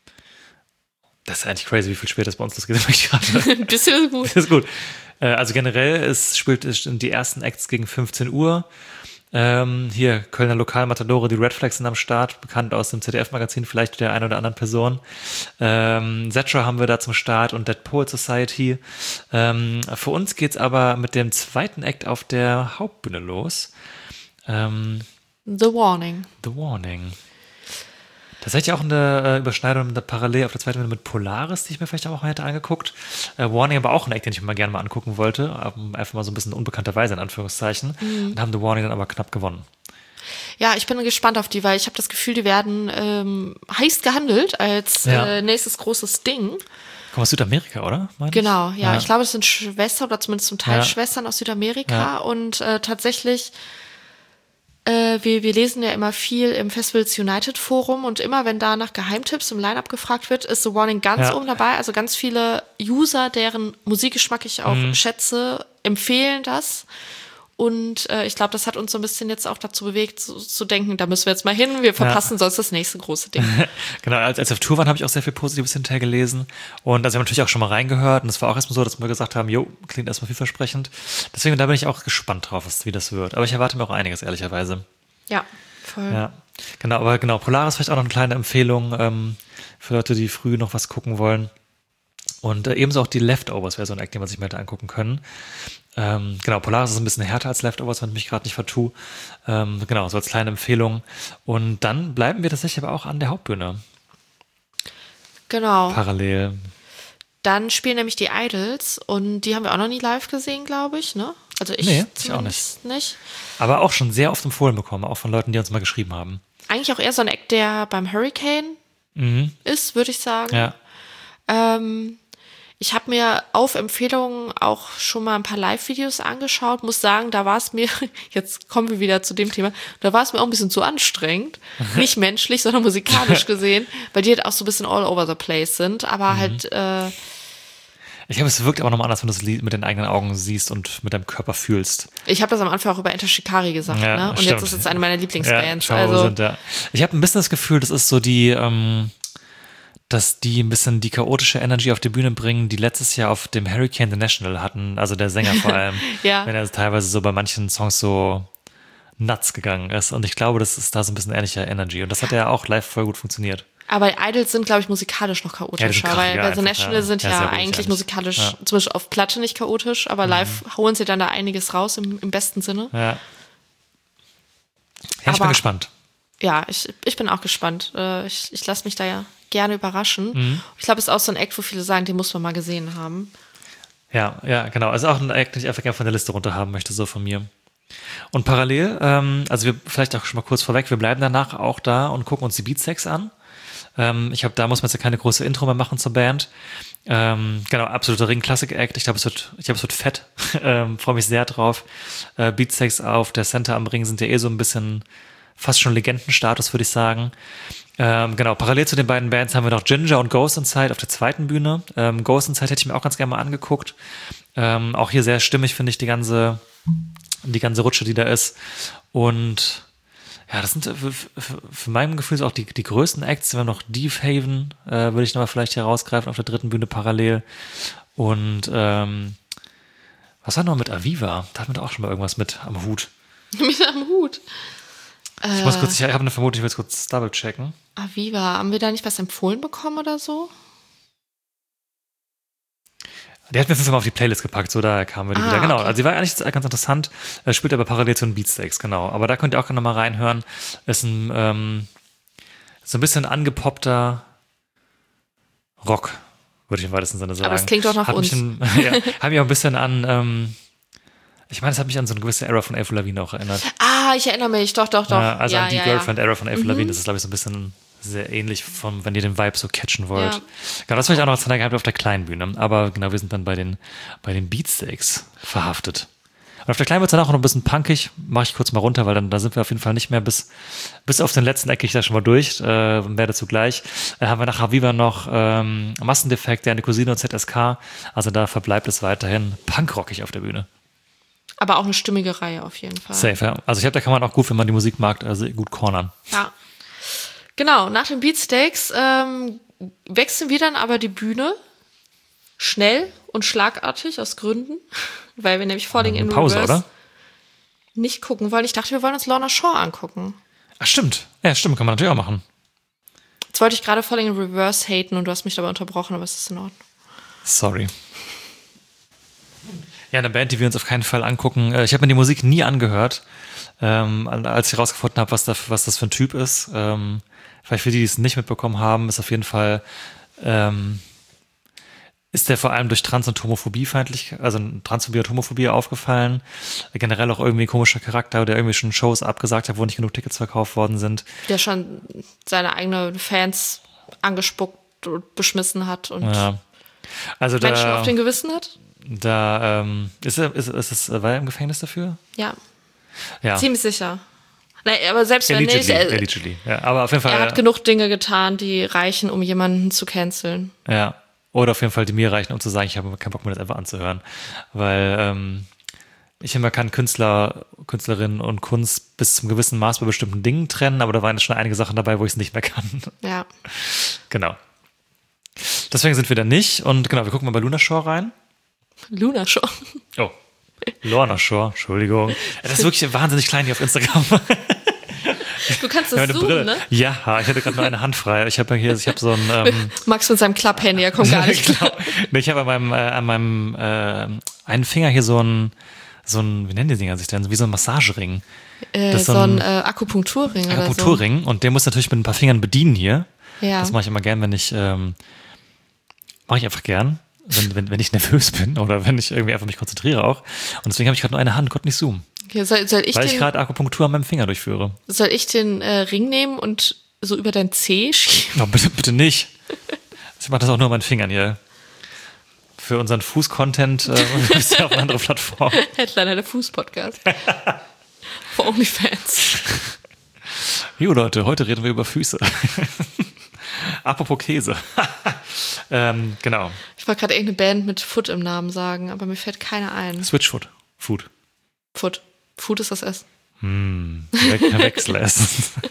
Speaker 5: Das ist eigentlich crazy, wie viel später es bei uns losgeht. Das möchte ich gerade.
Speaker 6: Ein bisschen ist gut.
Speaker 5: Das ist gut. Äh, Also generell ist, spielt es die ersten Acts gegen fünfzehn Uhr. Ähm, hier, Kölner Lokalmatadore, die Red Flags sind am Start, bekannt aus dem Z D F-Magazin, vielleicht der einen oder anderen Person. Ähm, Zetra haben wir da zum Start und Dead Poet Society. Ähm, für uns geht's aber mit dem zweiten Act auf der Hauptbühne los. Ähm,
Speaker 6: The Warning.
Speaker 5: The Warning. Tatsächlich auch eine äh, Überschneidung eine Parallel auf der zweiten Bühne mit Polaris, die ich mir vielleicht auch mal hätte angeguckt. Äh, Warning aber auch ein Act, den ich mir mal gerne mal angucken wollte. Ähm, einfach mal so ein bisschen unbekannterweise in Anführungszeichen. Und haben The Warning dann aber knapp gewonnen.
Speaker 6: Ja, ich bin gespannt auf die, weil ich habe das Gefühl, die werden ähm, heiß gehandelt als
Speaker 5: Ja.
Speaker 6: äh, nächstes großes Ding.
Speaker 5: Komm aus Südamerika, oder? Meine ich?
Speaker 6: Genau, ja.
Speaker 5: Ja.
Speaker 6: Ich glaube, es sind Schwestern oder zumindest zum Teil
Speaker 5: Ja.
Speaker 6: Schwestern aus Südamerika.
Speaker 5: Ja.
Speaker 6: Und äh, tatsächlich, äh, wir, wir lesen ja immer viel im Festivals United Forum und immer, wenn da nach Geheimtipps im Line-Up gefragt wird, ist The Warning ganz
Speaker 5: Ja.
Speaker 6: oben dabei. Also ganz viele User, deren Musikgeschmack ich auch
Speaker 5: Mhm.
Speaker 6: schätze, empfehlen das. Und äh, ich glaube, das hat uns so ein bisschen jetzt auch dazu bewegt, zu, zu denken, da müssen wir jetzt mal hin, wir verpassen sonst das nächste große Ding.
Speaker 5: Genau, als, als wir auf Tour waren, habe ich auch sehr viel Positives hinterher gelesen. Und also wir haben natürlich auch schon mal reingehört. Und es war auch erstmal so, dass wir gesagt haben, jo, klingt erstmal vielversprechend. Deswegen, da bin ich auch gespannt drauf, was, wie das wird. Aber ich erwarte mir auch einiges, ehrlicherweise.
Speaker 6: Ja, voll.
Speaker 5: Ja, genau, aber genau, Polaris vielleicht auch noch eine kleine Empfehlung ähm, für Leute, die früh noch was gucken wollen. Und äh, ebenso auch die Leftovers wäre so ein Act, den man sich mal hätte angucken können. Ähm, genau, Polaris ist ein bisschen härter als Leftovers, wenn ich mich gerade nicht vertue. Ähm, genau, so als kleine Empfehlung. Und dann bleiben wir tatsächlich aber auch an der Hauptbühne
Speaker 6: Genau.
Speaker 5: parallel.
Speaker 6: Dann spielen nämlich die Idols und die haben wir auch noch nie live gesehen, glaube ich, ne? Also ich,
Speaker 5: Nee, ich auch
Speaker 6: zumindest nicht.
Speaker 5: Aber auch schon sehr oft empfohlen bekommen, auch von Leuten, die uns mal geschrieben haben.
Speaker 6: Eigentlich auch eher so ein Act, der beim Hurricane
Speaker 5: Mhm.
Speaker 6: ist, würde ich sagen.
Speaker 5: Ja.
Speaker 6: Ähm, ich habe mir auf Empfehlungen auch schon mal ein paar Live-Videos angeschaut, muss sagen, da war es mir, jetzt kommen wir wieder zu dem Thema, da war es mir auch ein bisschen zu anstrengend. Nicht menschlich, sondern musikalisch gesehen, weil die halt auch so ein bisschen all over the place sind, aber
Speaker 5: Mhm.
Speaker 6: halt, äh,
Speaker 5: Ich glaube, es wirkt aber nochmal anders, wenn du das Lied mit den eigenen Augen siehst und mit deinem Körper fühlst.
Speaker 6: ich habe das am Anfang auch über Enter Shikari gesagt,
Speaker 5: Ja,
Speaker 6: ne? Und
Speaker 5: stimmt.
Speaker 6: jetzt ist es eine meiner Lieblingsbands.
Speaker 5: Ja,
Speaker 6: also,
Speaker 5: sind, ja. Ich habe ein bisschen das Gefühl, das ist so die, ähm, dass die ein bisschen die chaotische Energy auf die Bühne bringen, die letztes Jahr auf dem Hurricane The National hatten, also der Sänger vor allem.
Speaker 6: Ja.
Speaker 5: Wenn er teilweise so bei manchen Songs so nuts gegangen ist. Und ich glaube, das ist da so ein bisschen ähnlicher Energy. Und das hat ja auch live voll gut funktioniert.
Speaker 6: aber Idols sind, glaube ich, musikalisch noch
Speaker 5: Ja, die
Speaker 6: chaotischer,
Speaker 5: sind
Speaker 6: weil,
Speaker 5: krachiger
Speaker 6: weil The
Speaker 5: einfach,
Speaker 6: National
Speaker 5: ja.
Speaker 6: sind
Speaker 5: Ja,
Speaker 6: ja,
Speaker 5: sehr ruhig
Speaker 6: eigentlich
Speaker 5: eigentlich.
Speaker 6: musikalisch,
Speaker 5: Ja.
Speaker 6: zumindest auf Platte nicht chaotisch, aber live hauen sie dann da einiges raus im, im besten Sinne.
Speaker 5: Ja. Ja, ich
Speaker 6: Aber-
Speaker 5: bin gespannt.
Speaker 6: Ja, ich, ich bin auch gespannt. Äh, Ich, ich lasse mich da ja gerne überraschen.
Speaker 5: Mhm.
Speaker 6: Ich glaube, es ist auch so ein Act, wo viele sagen, den muss man mal gesehen haben.
Speaker 5: Ja, ja, genau. Also auch ein Act, den ich einfach gerne von der Liste runter haben möchte, so von mir. Und parallel, ähm, also wir vielleicht auch schon mal kurz vorweg, wir bleiben danach auch da und gucken uns die Beatsex an. Ähm, ich glaube, da muss man jetzt ja keine große Intro mehr machen zur Band. Ähm, genau, absoluter Ring-Classic-Act. Ich glaube, es wird, ich glaube, es wird fett. ähm, Freue mich sehr drauf. Äh, Beatsex auf der Center am Ring sind ja eh so ein bisschen fast schon Legendenstatus, würde ich sagen. Ähm, genau, parallel zu den beiden Bands haben wir noch Ginger und Ghost Inside auf der zweiten Bühne. Ähm, Ghost Inside hätte ich mir auch ganz gerne mal angeguckt. Ähm, auch hier sehr stimmig, finde ich, die ganze, die ganze Rutsche, die da ist. Und ja, das sind äh, für, für, für mein Gefühl so auch die, die größten Acts. Wir haben noch Deep Haven, äh, würde ich nochmal vielleicht herausgreifen, auf der dritten Bühne parallel. Und ähm, was war noch mit Aviva? Da hatten wir doch auch schon mal irgendwas mit am Hut.
Speaker 6: Mit am Hut.
Speaker 5: Ich muss kurz, ich habe eine Vermutung, ich will jetzt kurz double checken.
Speaker 6: Aviva, haben wir da nicht was empfohlen bekommen oder so?
Speaker 5: Die hat mir fünfmal auf die Playlist gepackt, so daher kamen wir die
Speaker 6: Ah,
Speaker 5: wieder. Genau,
Speaker 6: okay.
Speaker 5: also die war eigentlich ganz interessant, äh, spielt aber parallel zu den Beatsteaks, genau. Aber da könnt ihr auch gerne mal reinhören. Ist ein ähm, so ein bisschen angepoppter Rock, würde ich im weitesten Sinne sagen.
Speaker 6: Aber es klingt doch nach
Speaker 5: hat
Speaker 6: uns.
Speaker 5: Mich ein, ja, hat mich auch ein bisschen an, ähm, ich meine, es hat mich an so eine gewisse Era von Avril Lavigne auch erinnert.
Speaker 6: Ah, ich erinnere mich, doch, doch, doch.
Speaker 5: Ja, also
Speaker 6: ja,
Speaker 5: an die
Speaker 6: ja,
Speaker 5: Girlfriend-Era von Avril
Speaker 6: Mhm.
Speaker 5: Lavigne, das ist, glaube ich, so ein bisschen sehr ähnlich, vom, wenn ihr den Vibe so catchen wollt.
Speaker 6: Ja.
Speaker 5: Genau, das war ich auch noch als gehabt auf der kleinen Bühne. Aber genau, wir sind dann bei den, bei den Beatsteaks verhaftet. Und auf der kleinen wird es dann auch noch ein bisschen punkig. Mache ich kurz mal runter, weil dann da sind wir auf jeden Fall nicht mehr bis, bis auf den letzten Eck, ich da schon mal durch. Äh, mehr dazu gleich. Äh, haben wir nach Aviva noch ähm, Massendefekt, eine Cousine und Z S K. Also da verbleibt es weiterhin punkrockig auf der Bühne.
Speaker 6: Aber auch eine stimmige Reihe auf jeden Fall.
Speaker 5: Safe, ja. Also ich glaube, da kann man auch gut, wenn man die Musik mag, also gut cornern.
Speaker 6: Ja. Genau, nach den Beatsteaks ähm, wechseln wir dann aber die Bühne schnell und schlagartig aus Gründen, weil wir nämlich Falling in
Speaker 5: Pause,
Speaker 6: Reverse
Speaker 5: oder?
Speaker 6: nicht gucken wollen. Ich dachte, wir wollen uns Lorna Shore angucken.
Speaker 5: Ach, stimmt. Ja, stimmt, kann man natürlich auch machen.
Speaker 6: Jetzt wollte ich gerade Falling in Reverse haten und du hast mich dabei unterbrochen, aber es ist in Ordnung.
Speaker 5: Sorry. Ja, eine Band, die wir uns auf keinen Fall angucken. Ich habe mir die Musik nie angehört, ähm, als ich herausgefunden habe, was, da, was das für ein Typ ist. Ähm, vielleicht für die, die es nicht mitbekommen haben, ist auf jeden Fall, ähm, ist der vor allem durch Trans- und Homophobie feindlich, also Transphobie und Homophobie aufgefallen. Generell auch irgendwie ein komischer Charakter, der irgendwie schon Shows abgesagt hat, wo nicht genug Tickets verkauft worden sind.
Speaker 6: Der schon seine eigenen Fans angespuckt und beschmissen hat und
Speaker 5: Ja. Also
Speaker 6: Menschen
Speaker 5: da,
Speaker 6: auf den Gewissen hat.
Speaker 5: da ähm, ist er, ist, ist es, war er im Gefängnis dafür?
Speaker 6: Ja,
Speaker 5: Ja.
Speaker 6: ziemlich sicher. Nein, aber selbst wenn nicht,
Speaker 5: Allegedly,
Speaker 6: er,
Speaker 5: allegedly. Ja, aber auf jeden Fall.
Speaker 6: er hat genug Dinge getan, die reichen, um jemanden zu canceln.
Speaker 5: Ja. Oder auf jeden Fall, die mir reichen, um zu sagen, ich habe keinen Bock, mir das einfach anzuhören. Weil ähm, ich immer kann Künstler, Künstlerinnen und Kunst bis zum gewissen Maß bei bestimmten Dingen trennen, aber da waren jetzt schon einige Sachen dabei, wo ich es nicht mehr kann.
Speaker 6: Ja.
Speaker 5: Genau. Deswegen sind wir da nicht. Und genau, wir gucken mal bei Luna Shore rein.
Speaker 6: Luna Shore.
Speaker 5: Oh. Lorna Shore, Entschuldigung. Das ist wirklich wahnsinnig klein hier auf Instagram.
Speaker 6: Du kannst
Speaker 5: Ja,
Speaker 6: das
Speaker 5: meine
Speaker 6: zoomen,
Speaker 5: Brille.
Speaker 6: ne?
Speaker 5: Ja, ich hatte gerade nur eine Hand frei. Ich habe hier, ich habe so ein. Ähm,
Speaker 6: Max mit seinem Klapp-Handy, er kommt gar nicht.
Speaker 5: genau. Nee, ich habe an meinem, äh, an meinem äh, einen Finger hier so ein, so ein, wie nennen die Dinger sich denn? Wie so ein Massagering.
Speaker 6: Äh,
Speaker 5: Das ist
Speaker 6: so
Speaker 5: so
Speaker 6: ein
Speaker 5: ein
Speaker 6: äh, Akupunkturring oder so.
Speaker 5: Akupunkturring. Und den muss natürlich mit ein paar Fingern bedienen hier.
Speaker 6: Ja.
Speaker 5: Das mache ich immer gern, wenn ich, ähm, mache ich einfach gern, wenn, wenn, wenn ich nervös bin oder wenn ich irgendwie einfach mich konzentriere auch. Und deswegen habe ich gerade nur eine Hand, konnte nicht zoomen.
Speaker 6: Okay, soll, soll ich
Speaker 5: Weil ich
Speaker 6: den,
Speaker 5: gerade Akupunktur an meinem Finger durchführe.
Speaker 6: soll ich den äh, Ring nehmen und so über dein Zeh schieben?
Speaker 5: No, bitte, bitte nicht. Ich mache das auch nur an meinen Fingern hier. Für unseren Fuß-Content äh, ist ja auf eine andere Plattform.
Speaker 6: Headliner, der Fuß-Podcast. For OnlyFans.
Speaker 5: Jo Leute, heute reden wir über Füße. Apropos Käse. ähm, genau.
Speaker 6: Ich wollte gerade irgendeine Band mit Foot im Namen sagen, aber mir fällt keine ein.
Speaker 5: Switchfoot. Food.
Speaker 6: Foot. Foot ist das S.
Speaker 5: Hm, We- Wechselessen.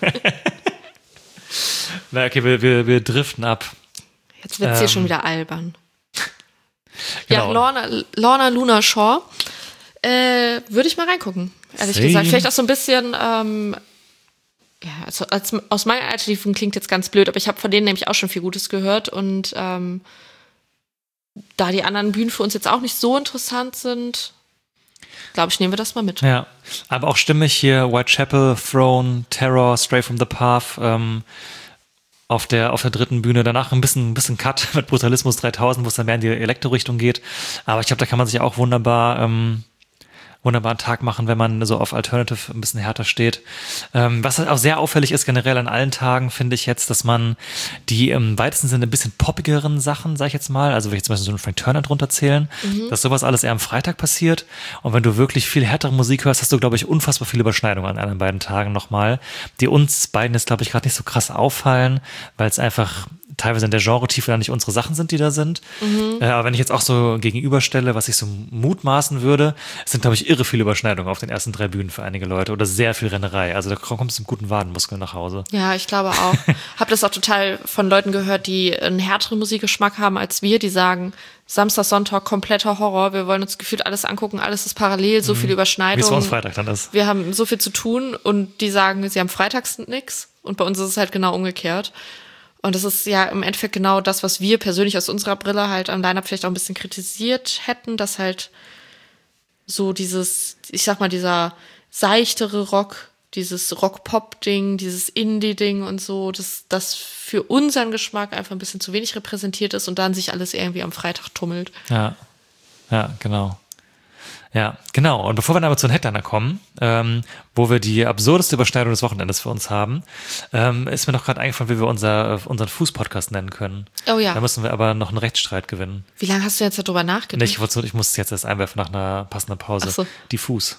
Speaker 5: Na, okay, wir, wir, wir driften ab.
Speaker 6: Jetzt wird es hier
Speaker 5: Ähm,
Speaker 6: schon wieder albern.
Speaker 5: Genau.
Speaker 6: Ja, Lorna, Lorna Luna Shore. Äh, würde ich mal reingucken, ehrlich
Speaker 5: Same.
Speaker 6: gesagt. Vielleicht auch so ein bisschen, ähm, ja, also als, aus meiner Alternativen klingt jetzt ganz blöd, aber ich habe von denen nämlich auch schon viel Gutes gehört und ähm, da die anderen Bühnen für uns jetzt auch nicht so interessant sind, glaube ich, nehmen wir das mal mit.
Speaker 5: Ja, aber auch stimmig hier Whitechapel, Throne, Terror, Stray from the Path, ähm, auf der, auf der dritten Bühne. Danach ein bisschen, ein bisschen Cut mit Brutalismus dreitausend, wo es dann mehr in die Elektro-Richtung geht. Aber ich glaube, da kann man sich auch wunderbar, ähm, wunderbaren Tag machen, wenn man so auf Alternative ein bisschen härter steht. Ähm, was halt auch sehr auffällig ist generell an allen Tagen, finde ich jetzt, dass man die im weitesten Sinne ein bisschen poppigeren Sachen, sag ich jetzt mal, also wenn ich zum Beispiel so einen Frank Turner drunter zählen, mhm. dass sowas alles eher am Freitag passiert. Und wenn du wirklich viel härtere Musik hörst, hast du, glaube ich, unfassbar viele Überschneidungen an anderen beiden Tagen nochmal, die uns beiden jetzt, glaube ich, gerade nicht so krass auffallen, weil es einfach teilweise in der Genre-Tiefe dann nicht unsere Sachen sind, die da sind. Mhm. Äh, aber wenn ich jetzt auch so gegenüberstelle, was ich so mutmaßen würde, sind, glaube ich, irre viele Überschneidungen auf den ersten drei Bühnen für einige Leute oder sehr viel Rennerei. Also da kommst du mit guten Wadenmuskeln nach Hause.
Speaker 6: Ja, ich glaube auch. Hab das auch total von Leuten gehört, die einen härteren Musikgeschmack haben als wir, die sagen, Samstag, Sonntag, kompletter Horror. Wir wollen uns gefühlt alles angucken, alles ist parallel, so viele Überschneidungen.
Speaker 5: Wie es bei uns Freitag dann ist.
Speaker 6: Wir haben so viel zu tun und die sagen, sie haben freitags nix. Und bei uns ist es halt genau umgekehrt. Und das ist ja im Endeffekt genau das, was wir persönlich aus unserer Brille halt am Line-Up vielleicht auch ein bisschen kritisiert hätten, dass halt so dieses, ich sag mal, dieser seichtere Rock dieses Rock-Pop-Ding, dieses Indie-Ding und so, dass das für unseren Geschmack einfach ein bisschen zu wenig repräsentiert ist und dann sich alles irgendwie am Freitag tummelt.
Speaker 5: Ja, ja, genau. Ja, genau. Und bevor wir dann aber zu den Headliner kommen, ähm, wo wir die absurdeste Überschneidung des Wochenendes für uns haben, ähm, ist mir noch gerade eingefallen, wie wir unser, unseren Fuß-Podcast nennen können.
Speaker 6: Oh ja.
Speaker 5: Da müssen wir aber noch einen Rechtsstreit gewinnen.
Speaker 6: Wie lange hast du jetzt darüber nachgedacht?
Speaker 5: Nee, ich, wollte, ich muss es jetzt erst einwerfen nach einer passenden Pause.
Speaker 6: Ach so.
Speaker 5: Diffus.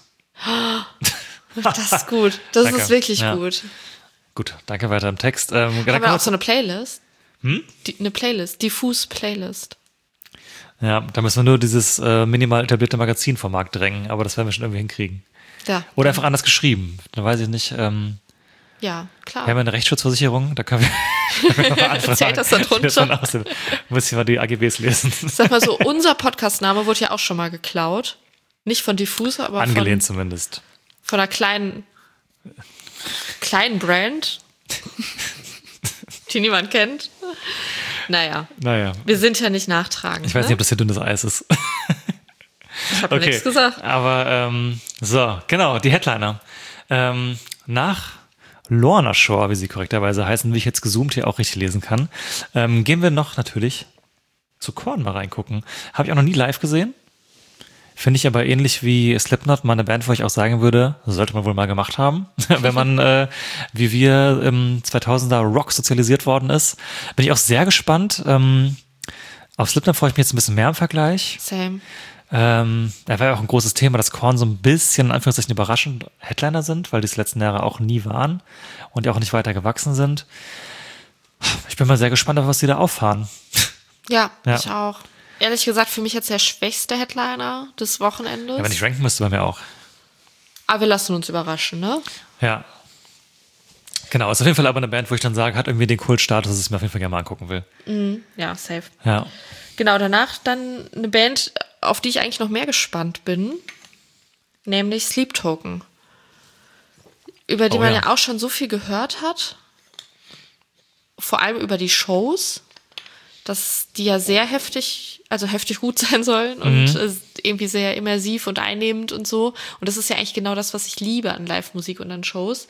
Speaker 6: Das ist gut. Das
Speaker 5: Danke.
Speaker 6: ist wirklich
Speaker 5: Ja.
Speaker 6: gut.
Speaker 5: Gut, danke, weiter im Text. Ähm, dann
Speaker 6: Haben wir
Speaker 5: kommen
Speaker 6: auch so eine Playlist?
Speaker 5: Hm?
Speaker 6: Die, eine Playlist, diffus Playlist.
Speaker 5: Ja, da müssen wir nur dieses äh, minimal etablierte Magazin vom Markt drängen, aber das werden wir schon irgendwie hinkriegen.
Speaker 6: Ja.
Speaker 5: Oder einfach anders geschrieben. Dann weiß ich nicht. Ähm,
Speaker 6: Ja, klar.
Speaker 5: wir haben ja eine Rechtsschutzversicherung, da können wir, können wir mal anfragen.
Speaker 6: Zählt das da drunter?
Speaker 5: wie das dann aussieht. Muss ich mal die A G Bs lesen.
Speaker 6: Sag mal so, unser Podcast-Name wurde ja auch schon mal geklaut. Nicht von Diffus, aber
Speaker 5: Angelehnt
Speaker 6: von,
Speaker 5: zumindest.
Speaker 6: von einer kleinen, kleinen Brand, die niemand kennt. Naja,
Speaker 5: Naja,
Speaker 6: wir sind ja nicht nachtragend.
Speaker 5: ich weiß
Speaker 6: ne?
Speaker 5: nicht, ob das hier dünnes Eis ist.
Speaker 6: Ich habe
Speaker 5: Okay,
Speaker 6: nichts gesagt.
Speaker 5: aber ähm, so, genau, die Headliner. Ähm, nach Lorna Shore, wie sie korrekterweise heißen, wie ich jetzt gezoomt hier auch richtig lesen kann, ähm, gehen wir noch natürlich zu Korn mal reingucken. Habe ich auch noch nie live gesehen. Finde ich aber ähnlich wie Slipknot, mal eine Band, wo ich auch sagen würde, sollte man wohl mal gemacht haben, wenn man, äh, wie wir im zweitausender Rock sozialisiert worden ist. Bin ich auch sehr gespannt. Ähm, auf Slipknot freue ich mich jetzt ein bisschen mehr im Vergleich.
Speaker 6: Same.
Speaker 5: Ähm, da war ja auch ein großes Thema, dass Korn so ein bisschen, in Anführungszeichen, überraschend Headliner sind, weil die es letzten Jahre auch nie waren und die auch nicht weiter gewachsen sind. Ich bin mal sehr gespannt, auf was sie da auffahren.
Speaker 6: Ja,
Speaker 5: Ja.
Speaker 6: ich auch. Ehrlich gesagt, für mich jetzt der schwächste Headliner des Wochenendes.
Speaker 5: Ja, wenn ich ranken müsste, bei mir auch.
Speaker 6: Aber wir lassen uns überraschen, ne?
Speaker 5: Ja. Genau, ist auf jeden Fall aber eine Band, wo ich dann sage, hat irgendwie den Kultstatus, dass ich es mir auf jeden Fall gerne mal angucken will.
Speaker 6: Ja, safe.
Speaker 5: Ja.
Speaker 6: Genau, danach dann eine Band, auf die ich eigentlich noch mehr gespannt bin, nämlich Sleep Token. Über die
Speaker 5: Oh,
Speaker 6: man
Speaker 5: ja.
Speaker 6: ja auch schon so viel gehört hat. Vor allem über die Shows, dass die ja sehr heftig, also heftig gut sein sollen und äh, irgendwie sehr immersiv und einnehmend und so. Und das ist ja eigentlich genau das, was ich liebe an Live-Musik und an Shows.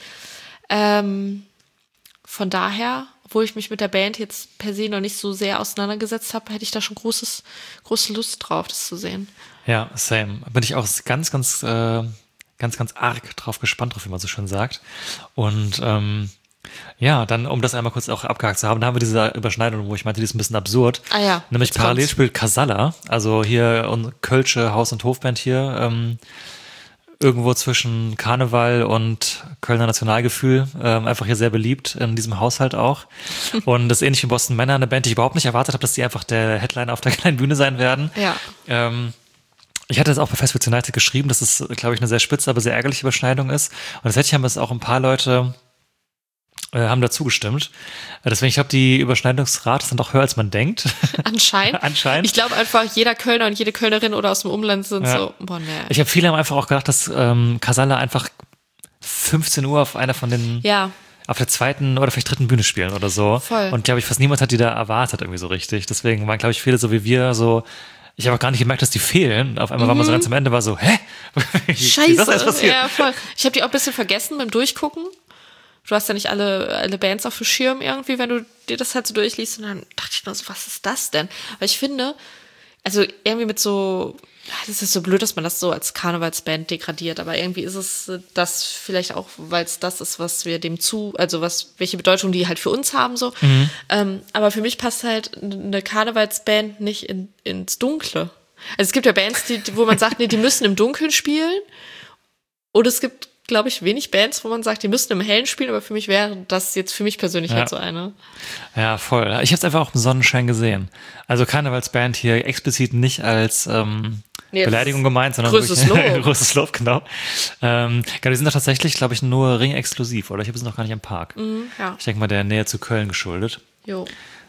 Speaker 6: Ähm, von daher, obwohl ich mich mit der Band jetzt per se noch nicht so sehr auseinandergesetzt habe, hätte ich da schon großes, große Lust drauf, das zu sehen.
Speaker 5: Ja, same. Bin ich auch ganz, ganz, äh, ganz, ganz arg drauf gespannt drauf, wie man so schön sagt. Und ähm, ja, dann, um das einmal kurz auch abgehakt zu haben, da haben wir diese Überschneidung, wo ich meinte, die ist ein bisschen absurd.
Speaker 6: Ah ja,
Speaker 5: Nämlich
Speaker 6: jetzt
Speaker 5: parallel
Speaker 6: kommt's.
Speaker 5: spielt Casalla, also hier unsere Kölsche Haus- und Hofband hier, ähm, irgendwo zwischen Karneval und Kölner Nationalgefühl, ähm, einfach hier sehr beliebt, in diesem Haushalt auch. Und das ist ähnlich wie Boston Manor, eine Band, die ich überhaupt nicht erwartet habe, dass die einfach der Headliner auf der kleinen Bühne sein werden.
Speaker 6: Ja.
Speaker 5: Ähm, ich hatte es auch bei Festival United geschrieben, dass es, glaube ich, eine sehr spitze, aber sehr ärgerliche Überschneidung ist. Und tatsächlich haben es auch ein paar Leute äh, haben dazu gestimmt. Äh, deswegen, ich glaube, die Überschneidungsrate ist dann doch höher, als man denkt.
Speaker 6: Anscheinend.
Speaker 5: Anscheinend.
Speaker 6: Ich glaube einfach, jeder Kölner und jede Kölnerin oder aus dem Umland sind
Speaker 5: Ja.
Speaker 6: so, boah, nee.
Speaker 5: Ich habe viele haben einfach auch gedacht, dass ähm, Casalla einfach fünfzehn Uhr auf einer von den
Speaker 6: Ja,
Speaker 5: auf der zweiten oder vielleicht dritten Bühne spielen oder so.
Speaker 6: Voll.
Speaker 5: Und glaube ich, fast niemand hat die da erwartet irgendwie so richtig. Deswegen waren, glaube ich, viele so wie wir so, ich habe auch gar nicht gemerkt, dass die fehlen. Auf einmal war man so ganz am Ende, war so, hä? Wie ist das jetzt
Speaker 6: scheiße.
Speaker 5: passiert?
Speaker 6: Ja, voll. Ich habe die auch ein bisschen vergessen beim Durchgucken. Du hast ja nicht alle, alle Bands auf dem Schirm irgendwie, wenn du dir das halt so durchliest. Und dann dachte ich nur so, was ist das denn? Weil ich finde, also irgendwie mit so, das ist so blöd, dass man das so als Karnevalsband degradiert, aber irgendwie ist es das vielleicht auch, weil es das ist, was wir dem zu, also was, welche Bedeutung die halt für uns haben so.
Speaker 5: Mhm.
Speaker 6: Ähm, aber für mich passt halt eine Karnevalsband nicht in, ins Dunkle. Also es gibt ja Bands, die, wo man sagt, nee, die müssen im Dunkeln spielen. Oder es gibt, glaube ich, wenig Bands, wo man sagt, die müssen im Hellen spielen, aber für mich wäre das jetzt für mich persönlich
Speaker 5: Ja.
Speaker 6: halt so eine.
Speaker 5: Ja, voll. Ich habe es einfach auch im Sonnenschein gesehen. Also Karnevalsband hier explizit nicht als ähm,
Speaker 6: Nee,
Speaker 5: Beleidigung gemeint, sondern
Speaker 6: größtes
Speaker 5: wirklich-
Speaker 6: Lob.
Speaker 5: größtes Lob, genau. Ähm, genau, die sind doch tatsächlich, glaube ich, nur Ring-exklusiv, oder? Ich habe es noch gar nicht im Park.
Speaker 6: Ja,
Speaker 5: Ich denke mal, der Nähe zu Köln geschuldet.
Speaker 6: jo.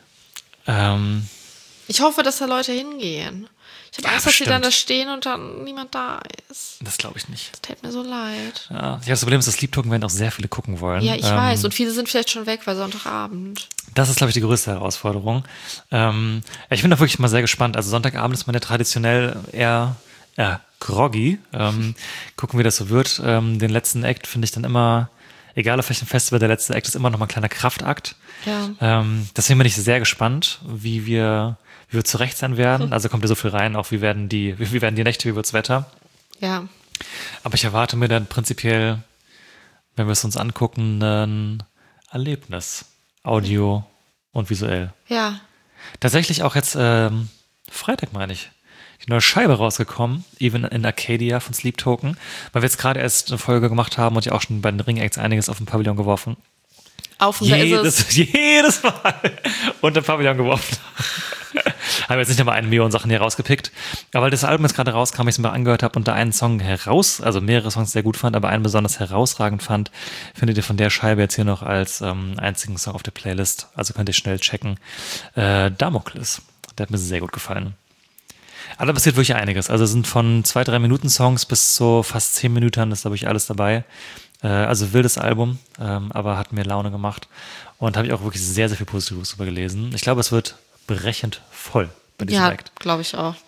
Speaker 5: Ähm,
Speaker 6: Ich hoffe, dass da Leute hingehen. Ich habe
Speaker 5: Ja,
Speaker 6: Angst, dass sie dann
Speaker 5: bestimmt.
Speaker 6: da stehen und dann niemand da ist.
Speaker 5: das glaube ich nicht.
Speaker 6: Das tät mir so leid.
Speaker 5: Ja, ich habe das Problem, dass das Sleep Token werden auch sehr viele gucken wollen.
Speaker 6: Ja, ich
Speaker 5: ähm,
Speaker 6: weiß. Und viele sind vielleicht schon weg, weil Sonntagabend.
Speaker 5: Das ist, glaube ich, die größte Herausforderung. Ähm, ich bin da wirklich mal sehr gespannt. Also Sonntagabend ist man ja traditionell eher, eher groggy. Ähm, gucken, wie das so wird. Ähm, den letzten Act finde ich dann immer egal auf welchem Festival, der letzte Act ist immer noch mal ein kleiner Kraftakt.
Speaker 6: Ja.
Speaker 5: Ähm, deswegen bin ich sehr gespannt, wie wir, wie wir zurecht sein werden. Also kommt ja so viel rein, auch wie werden die, wie, wie werden die Nächte, wie wird's Wetter.
Speaker 6: Ja.
Speaker 5: Aber ich erwarte mir dann prinzipiell, wenn wir es uns angucken, ein Erlebnis. Audio und visuell.
Speaker 6: Ja.
Speaker 5: Tatsächlich auch jetzt ähm, Freitag, meine ich, die neue Scheibe rausgekommen, Even in Arcadia von Sleep Token, weil wir jetzt gerade erst eine Folge gemacht haben und ja auch schon bei den Ring-Acts einiges auf den Pavillon geworfen.
Speaker 6: Auf und da ist es.
Speaker 5: Jedes, jedes Mal unter den Pavillon geworfen. Haben jetzt nicht nochmal eine Million Sachen hier rausgepickt. Aber weil das Album jetzt gerade rauskam, ich es mir angehört habe und da einen Song heraus, also mehrere Songs sehr gut fand, aber einen besonders herausragend fand, findet ihr von der Scheibe jetzt hier noch als ähm, einzigen Song auf der Playlist. Also könnt ihr schnell checken. Äh, Damokles. Der hat mir sehr gut gefallen. Aber da passiert wirklich einiges. Also es sind von zwei, drei Minuten Songs bis zu fast zehn Minuten, das ist, glaube ich, alles dabei. Äh, also wildes Album, ähm, aber hat mir Laune gemacht. Und habe ich auch wirklich sehr, sehr viel Positives drüber gelesen. Ich glaube, es wird brechend voll bei diesem
Speaker 6: Ja,
Speaker 5: Act.
Speaker 6: glaube ich auch.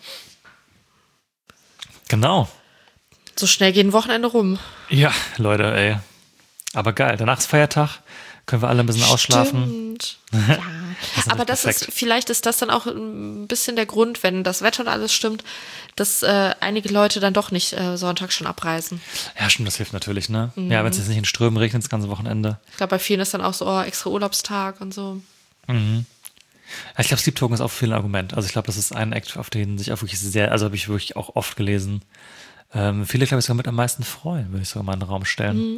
Speaker 5: Genau.
Speaker 6: So schnell geht ein Wochenende rum.
Speaker 5: Ja, Leute, ey. Aber geil. Danach ist Feiertag. Können wir alle ein bisschen ausschlafen.
Speaker 6: Stimmt. Ja.
Speaker 5: Das ist
Speaker 6: Aber das
Speaker 5: perfekt.
Speaker 6: ist, vielleicht ist das dann auch ein bisschen der Grund, wenn das Wetter und alles stimmt, dass äh, einige Leute dann doch nicht äh, Sonntag schon abreisen.
Speaker 5: Ja, stimmt, das hilft natürlich, ne?
Speaker 6: Mhm.
Speaker 5: Ja, wenn es jetzt nicht in Strömen regnet, das ganze Wochenende.
Speaker 6: Ich glaube, bei vielen ist dann auch so, oh, extra Urlaubstag und so.
Speaker 5: Mhm. Ja, ich glaube, Sleep Token ist auch viel ein Argument. Also ich glaube, das ist ein Act, auf den sich auch wirklich sehr, also habe ich wirklich auch oft gelesen. Ähm, viele, glaube ich, sogar mit am meisten freuen, würde ich sogar mal in den Raum stellen.
Speaker 6: Mhm.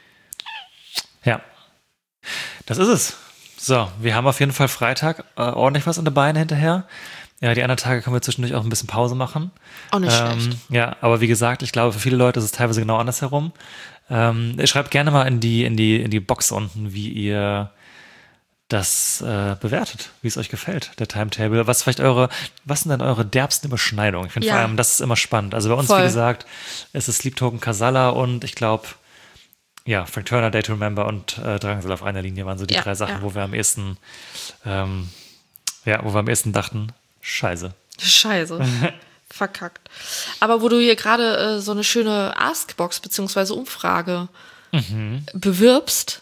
Speaker 5: Ja. Das ist es. So, wir haben auf jeden Fall Freitag äh, ordentlich was in der Beine hinterher. Ja, die anderen Tage können wir zwischendurch auch ein bisschen Pause machen.
Speaker 6: Auch nicht
Speaker 5: ähm,
Speaker 6: schlecht.
Speaker 5: Ja, aber wie gesagt, ich glaube, für viele Leute ist es teilweise genau andersherum. Ähm, schreibt gerne mal in die, in die, in die Box unten, wie ihr das äh, bewertet, wie es euch gefällt, der Timetable. Was vielleicht eure, was sind denn eure derbsten Überschneidungen? Ich finde
Speaker 6: Ja.
Speaker 5: vor allem, das ist immer spannend. Also bei uns,
Speaker 6: Voll.
Speaker 5: wie gesagt, ist es Sleep Token, Casala und ich glaube, ja, Frank Turner, Day to Remember und äh, Drangsal auf einer Linie waren so die
Speaker 6: Ja,
Speaker 5: drei Sachen,
Speaker 6: ja.
Speaker 5: wo wir am ehesten, ähm, ja, wo wir am ehesten dachten, scheiße.
Speaker 6: Scheiße. Verkackt. Aber wo du hier gerade äh, so eine schöne Askbox bzw. Umfrage
Speaker 5: Mhm.
Speaker 6: bewirbst,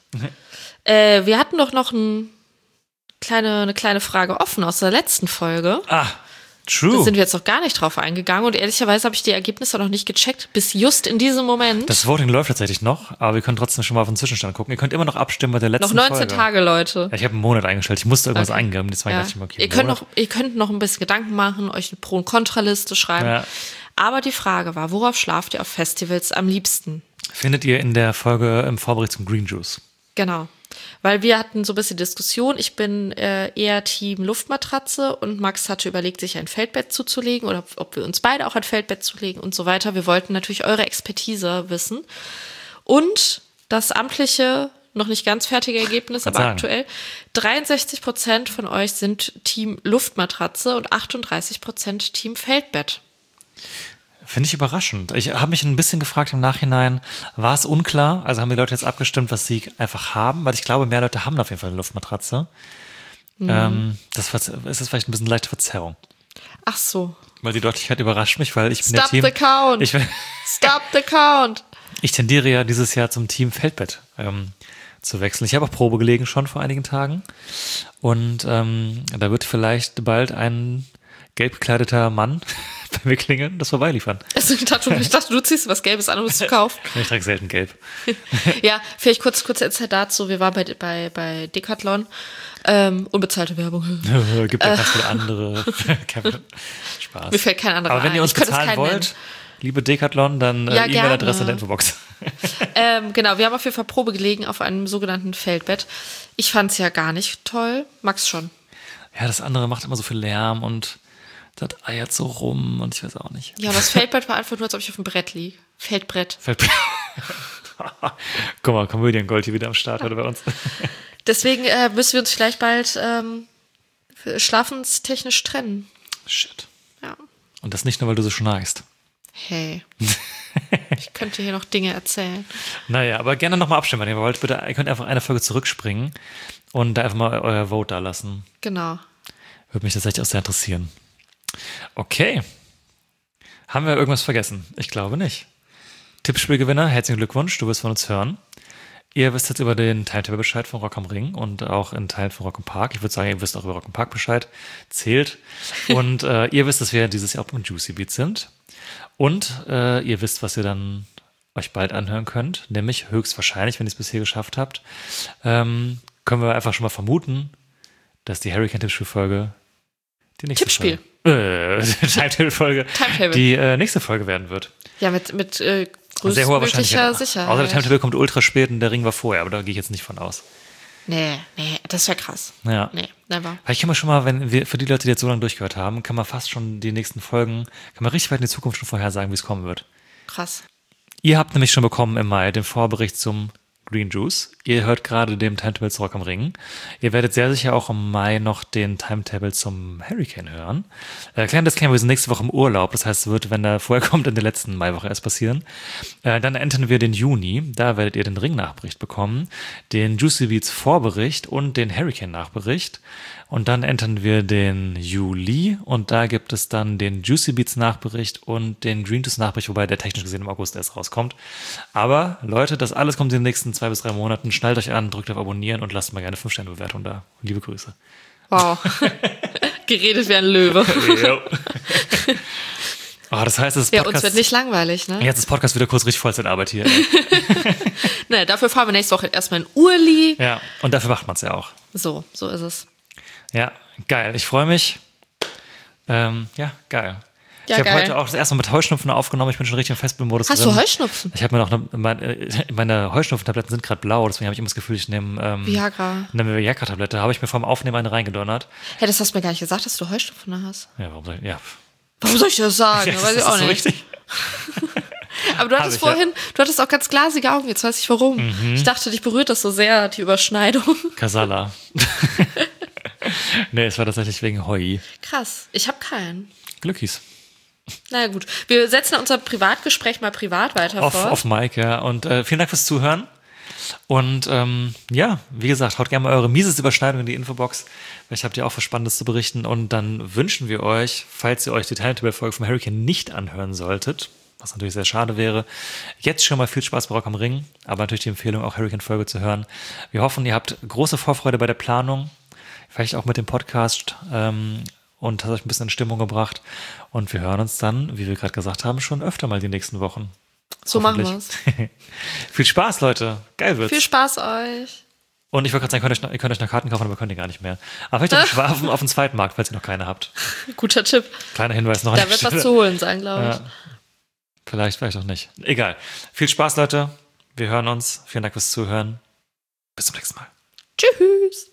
Speaker 6: äh, wir hatten doch noch ein kleine, eine kleine Frage offen aus der letzten Folge.
Speaker 5: Ah,
Speaker 6: Da
Speaker 5: true.
Speaker 6: sind wir jetzt noch gar nicht drauf eingegangen und ehrlicherweise habe ich die Ergebnisse noch nicht gecheckt, bis just in diesem Moment.
Speaker 5: Das Voting läuft tatsächlich noch, aber wir können trotzdem schon mal auf den Zwischenstand gucken. Ihr könnt immer noch abstimmen bei der letzten
Speaker 6: noch neunzehn
Speaker 5: Folge.
Speaker 6: Tage, Leute.
Speaker 5: Ja, ich habe einen Monat eingestellt. Ich musste irgendwas
Speaker 6: Okay.
Speaker 5: eingeben. Deswegen
Speaker 6: Ja.
Speaker 5: dachte ich mir, okay,
Speaker 6: ihr, könnt
Speaker 5: Monat.
Speaker 6: noch, ihr könnt noch ein bisschen Gedanken machen, euch eine Pro- und Kontraliste schreiben.
Speaker 5: Ja.
Speaker 6: Aber die Frage war, worauf schlaft ihr auf Festivals am liebsten?
Speaker 5: Findet ihr in der Folge im Vorbericht zum Green Juice.
Speaker 6: Genau. Weil wir hatten so ein bisschen Diskussion. Ich bin äh, eher Team Luftmatratze und Max hatte überlegt, sich ein Feldbett zuzulegen oder ob wir uns beide auch ein Feldbett zulegen und so weiter. Wir wollten natürlich eure Expertise wissen. Und das amtliche, noch nicht ganz fertige Ergebnis,
Speaker 5: Kann
Speaker 6: aber
Speaker 5: sagen.
Speaker 6: aktuell, dreiundsechzig Prozent von euch sind Team Luftmatratze und achtunddreißig Prozent Team Feldbett.
Speaker 5: Finde ich überraschend. Ich habe mich ein bisschen gefragt im Nachhinein, war es unklar? Also haben die Leute jetzt abgestimmt, was sie einfach haben? Weil ich glaube, mehr Leute haben auf jeden Fall eine Luftmatratze.
Speaker 6: Mhm.
Speaker 5: Ähm, das verz- es ist vielleicht ein bisschen leichte Verzerrung.
Speaker 6: Ach so.
Speaker 5: Weil die Deutlichkeit überrascht mich, weil ich bin
Speaker 6: Stop
Speaker 5: der
Speaker 6: the
Speaker 5: Team.
Speaker 6: count.
Speaker 5: Ich,
Speaker 6: Stop the count.
Speaker 5: ich tendiere ja dieses Jahr zum Team Feldbett ähm, zu wechseln. Ich habe auch Probe gelegen schon vor einigen Tagen. Und ähm, da wird vielleicht bald ein gelb gekleideter Mann bei mir klingeln, das vorbeiliefern.
Speaker 6: Also, ich, dachte, ich dachte, du ziehst was Gelbes an, um es zu kaufen.
Speaker 5: Ich trage selten gelb.
Speaker 6: Ja, vielleicht kurz, kurz Insight dazu. Wir waren bei, bei, bei Decathlon. Ähm, unbezahlte Werbung.
Speaker 5: Gibt ja ganz viele andere. Spaß.
Speaker 6: Mir fällt kein anderer
Speaker 5: Aber wenn
Speaker 6: ein.
Speaker 5: ihr uns
Speaker 6: Ich könnte es
Speaker 5: bezahlen
Speaker 6: keinen
Speaker 5: wollt,
Speaker 6: nennen.
Speaker 5: liebe Decathlon, dann äh,
Speaker 6: Ja,
Speaker 5: E-Mail-Adresse in
Speaker 6: gerne.
Speaker 5: der Infobox.
Speaker 6: Ähm, genau, wir haben auf jeden Fall Probe gelegen auf einem sogenannten Feldbett. Ich fand es ja gar nicht toll. Max schon.
Speaker 5: Ja, das andere macht immer so viel Lärm und das eiert so rum und ich weiß auch nicht.
Speaker 6: Ja, aber das Feldbett war einfach nur, als ob ich auf dem Brett liege. Feldbrett.
Speaker 5: Fällt- Guck mal, Komödiengold hier wieder am Start heute bei uns.
Speaker 6: Deswegen äh, müssen wir uns vielleicht bald ähm, schlafenstechnisch trennen.
Speaker 5: Shit.
Speaker 6: Ja.
Speaker 5: Und das nicht nur, weil du so schnarchst.
Speaker 6: Hey. Ich könnte hier noch Dinge erzählen.
Speaker 5: Naja, aber gerne nochmal abstimmen, wenn ihr wollt. Bitte, ihr könnt einfach eine Folge zurückspringen und da einfach mal euer Vote da lassen.
Speaker 6: Genau.
Speaker 5: Würde mich tatsächlich auch sehr interessieren. Okay. Haben wir irgendwas vergessen? Ich glaube nicht. Tippspielgewinner, herzlichen Glückwunsch, du wirst von uns hören. Ihr wisst jetzt über den Timetable Bescheid von Rock am Ring und auch in Teilen von Rock am Park. Ich würde sagen, ihr wisst auch über Rock am Park Bescheid. Zählt. Und äh, ihr wisst, dass wir dieses Jahr auch im Juicy Beat sind. Und äh, ihr wisst, was ihr dann euch bald anhören könnt. Nämlich höchstwahrscheinlich, wenn ihr es bisher geschafft habt, ähm, können wir einfach schon mal vermuten, dass die Hurricane-Tippspiel-Folge die nächste
Speaker 6: Tippspiel.
Speaker 5: Folge, äh, Timetable-Folge
Speaker 6: Timetable.
Speaker 5: die äh, nächste Folge werden wird.
Speaker 6: Ja, mit, mit äh,
Speaker 5: Sehr hoher
Speaker 6: größtmöglicher
Speaker 5: Wahrscheinlichkeit.
Speaker 6: Sicherheit.
Speaker 5: Außer der Timetable kommt ultra spät und der Ring war vorher, aber da gehe ich jetzt nicht von aus.
Speaker 6: Nee, nee, das wäre krass.
Speaker 5: Ja.
Speaker 6: Nee, never.
Speaker 5: Vielleicht kann man schon mal, wenn wir, für die Leute, die jetzt so lange durchgehört haben, kann man fast schon die nächsten Folgen, kann man richtig weit in die Zukunft schon vorhersagen, wie es kommen wird.
Speaker 6: Krass.
Speaker 5: Ihr habt nämlich schon bekommen im Mai den Vorbericht zum Green Juice. Ihr hört gerade dem Timetable zu Rock am Ring. Ihr werdet sehr sicher auch im Mai noch den Timetable zum Hurricane hören. Äh, kleiner Disclaimer, wir sind nächste Woche im Urlaub. Das heißt, es wird, wenn der vorher kommt, in der letzten Maiwoche erst passieren. Äh, dann enden wir den Juni. Da werdet ihr den Ring-Nachbericht bekommen, den Juicy Beats Vorbericht und den Hurricane-Nachbericht. Und dann enden wir den Juli und da gibt es dann den Juicy Beats Nachbericht und den Green Juice Nachbericht, wobei der technisch gesehen im August erst rauskommt. Aber Leute, das alles kommt in den nächsten zwei bis drei Monaten. Schnallt euch an, drückt auf Abonnieren und lasst mal gerne fünf Sterne Bewertung da. Liebe Grüße.
Speaker 6: Wow. Geredet wie ein Löwe.
Speaker 5: Oh, das heißt, das ist
Speaker 6: Ja,
Speaker 5: Podcast,
Speaker 6: uns wird nicht langweilig, ne?
Speaker 5: jetzt ist Podcast wieder kurz richtig Vollzeitarbeit hier. Ey.
Speaker 6: Ne, dafür fahren wir nächste Woche erstmal in Urli.
Speaker 5: Ja, und dafür macht man es ja auch.
Speaker 6: So, so ist es.
Speaker 5: Ja, geil. Ich freue mich. Ähm, ja, geil.
Speaker 6: Ja,
Speaker 5: ich habe
Speaker 6: geil.
Speaker 5: heute auch das erste Mal mit Heuschnupfen aufgenommen. Ich bin schon richtig im Festspielmodus
Speaker 6: Hast
Speaker 5: drin.
Speaker 6: du Heuschnupfen?
Speaker 5: Ich habe mir noch eine, meine, meine Heuschnupfentabletten sind gerade blau, deswegen habe ich immer das Gefühl, ich nehme ähm,
Speaker 6: Viagra.
Speaker 5: eine Viagra-Tablette. Habe ich mir vorm Aufnehmen eine reingedonnert.
Speaker 6: Hey, das hast du mir gar nicht gesagt, dass du Heuschnupfen hast.
Speaker 5: Ja, warum soll ich? Ja.
Speaker 6: Warum soll ich das sagen?
Speaker 5: Ja,
Speaker 6: Weiß ich
Speaker 5: ist
Speaker 6: auch
Speaker 5: das so
Speaker 6: nicht.
Speaker 5: richtig?
Speaker 6: Aber du
Speaker 5: Hab
Speaker 6: hattest
Speaker 5: ich, ja.
Speaker 6: vorhin, du hattest auch ganz glasige Augen, jetzt weiß ich warum.
Speaker 5: Mhm.
Speaker 6: Ich dachte, dich berührt das so sehr, die Überschneidung.
Speaker 5: Kasala. Nee, es war tatsächlich wegen Heu.
Speaker 6: Krass, ich habe keinen.
Speaker 5: Glückis.
Speaker 6: Na gut, wir setzen unser Privatgespräch mal privat weiter
Speaker 5: Auf,
Speaker 6: fort.
Speaker 5: auf Mike, ja. Und äh, vielen Dank fürs Zuhören. Und ähm, ja, wie gesagt, haut gerne mal eure mieseste Überschneidung in die Infobox. Vielleicht habt ihr auch was Spannendes zu berichten. Und dann wünschen wir euch, falls ihr euch die Timetable-Folge vom Hurricane nicht anhören solltet, was natürlich sehr schade wäre, jetzt schon mal viel Spaß bei Rock am Ring. Aber natürlich die Empfehlung, auch Hurricane-Folge zu hören. Wir hoffen, ihr habt große Vorfreude bei der Planung. Vielleicht auch mit dem Podcast. Ähm, und hat euch ein bisschen in Stimmung gebracht. Und wir hören uns dann, wie wir gerade gesagt haben, schon öfter mal die nächsten Wochen.
Speaker 6: So machen
Speaker 5: Hoffentlich.
Speaker 6: wir's.
Speaker 5: Viel Spaß, Leute. Geil wird's.
Speaker 6: Viel Spaß euch.
Speaker 5: Und ich wollte gerade sagen, könnt ihr, euch, ihr könnt euch noch Karten kaufen, aber könnt ihr gar nicht mehr. Aber vielleicht auf, dem Schwafen, auf dem Zweitmarkt, falls ihr noch keine habt.
Speaker 6: Guter Tipp.
Speaker 5: Kleiner Hinweis noch an
Speaker 6: Da
Speaker 5: der
Speaker 6: wird
Speaker 5: Stelle.
Speaker 6: was zu holen sein, glaube ich.
Speaker 5: Ja. Vielleicht, vielleicht auch nicht. Egal. Viel Spaß, Leute. Wir hören uns. Vielen Dank fürs Zuhören. Bis zum nächsten Mal.
Speaker 6: Tschüss.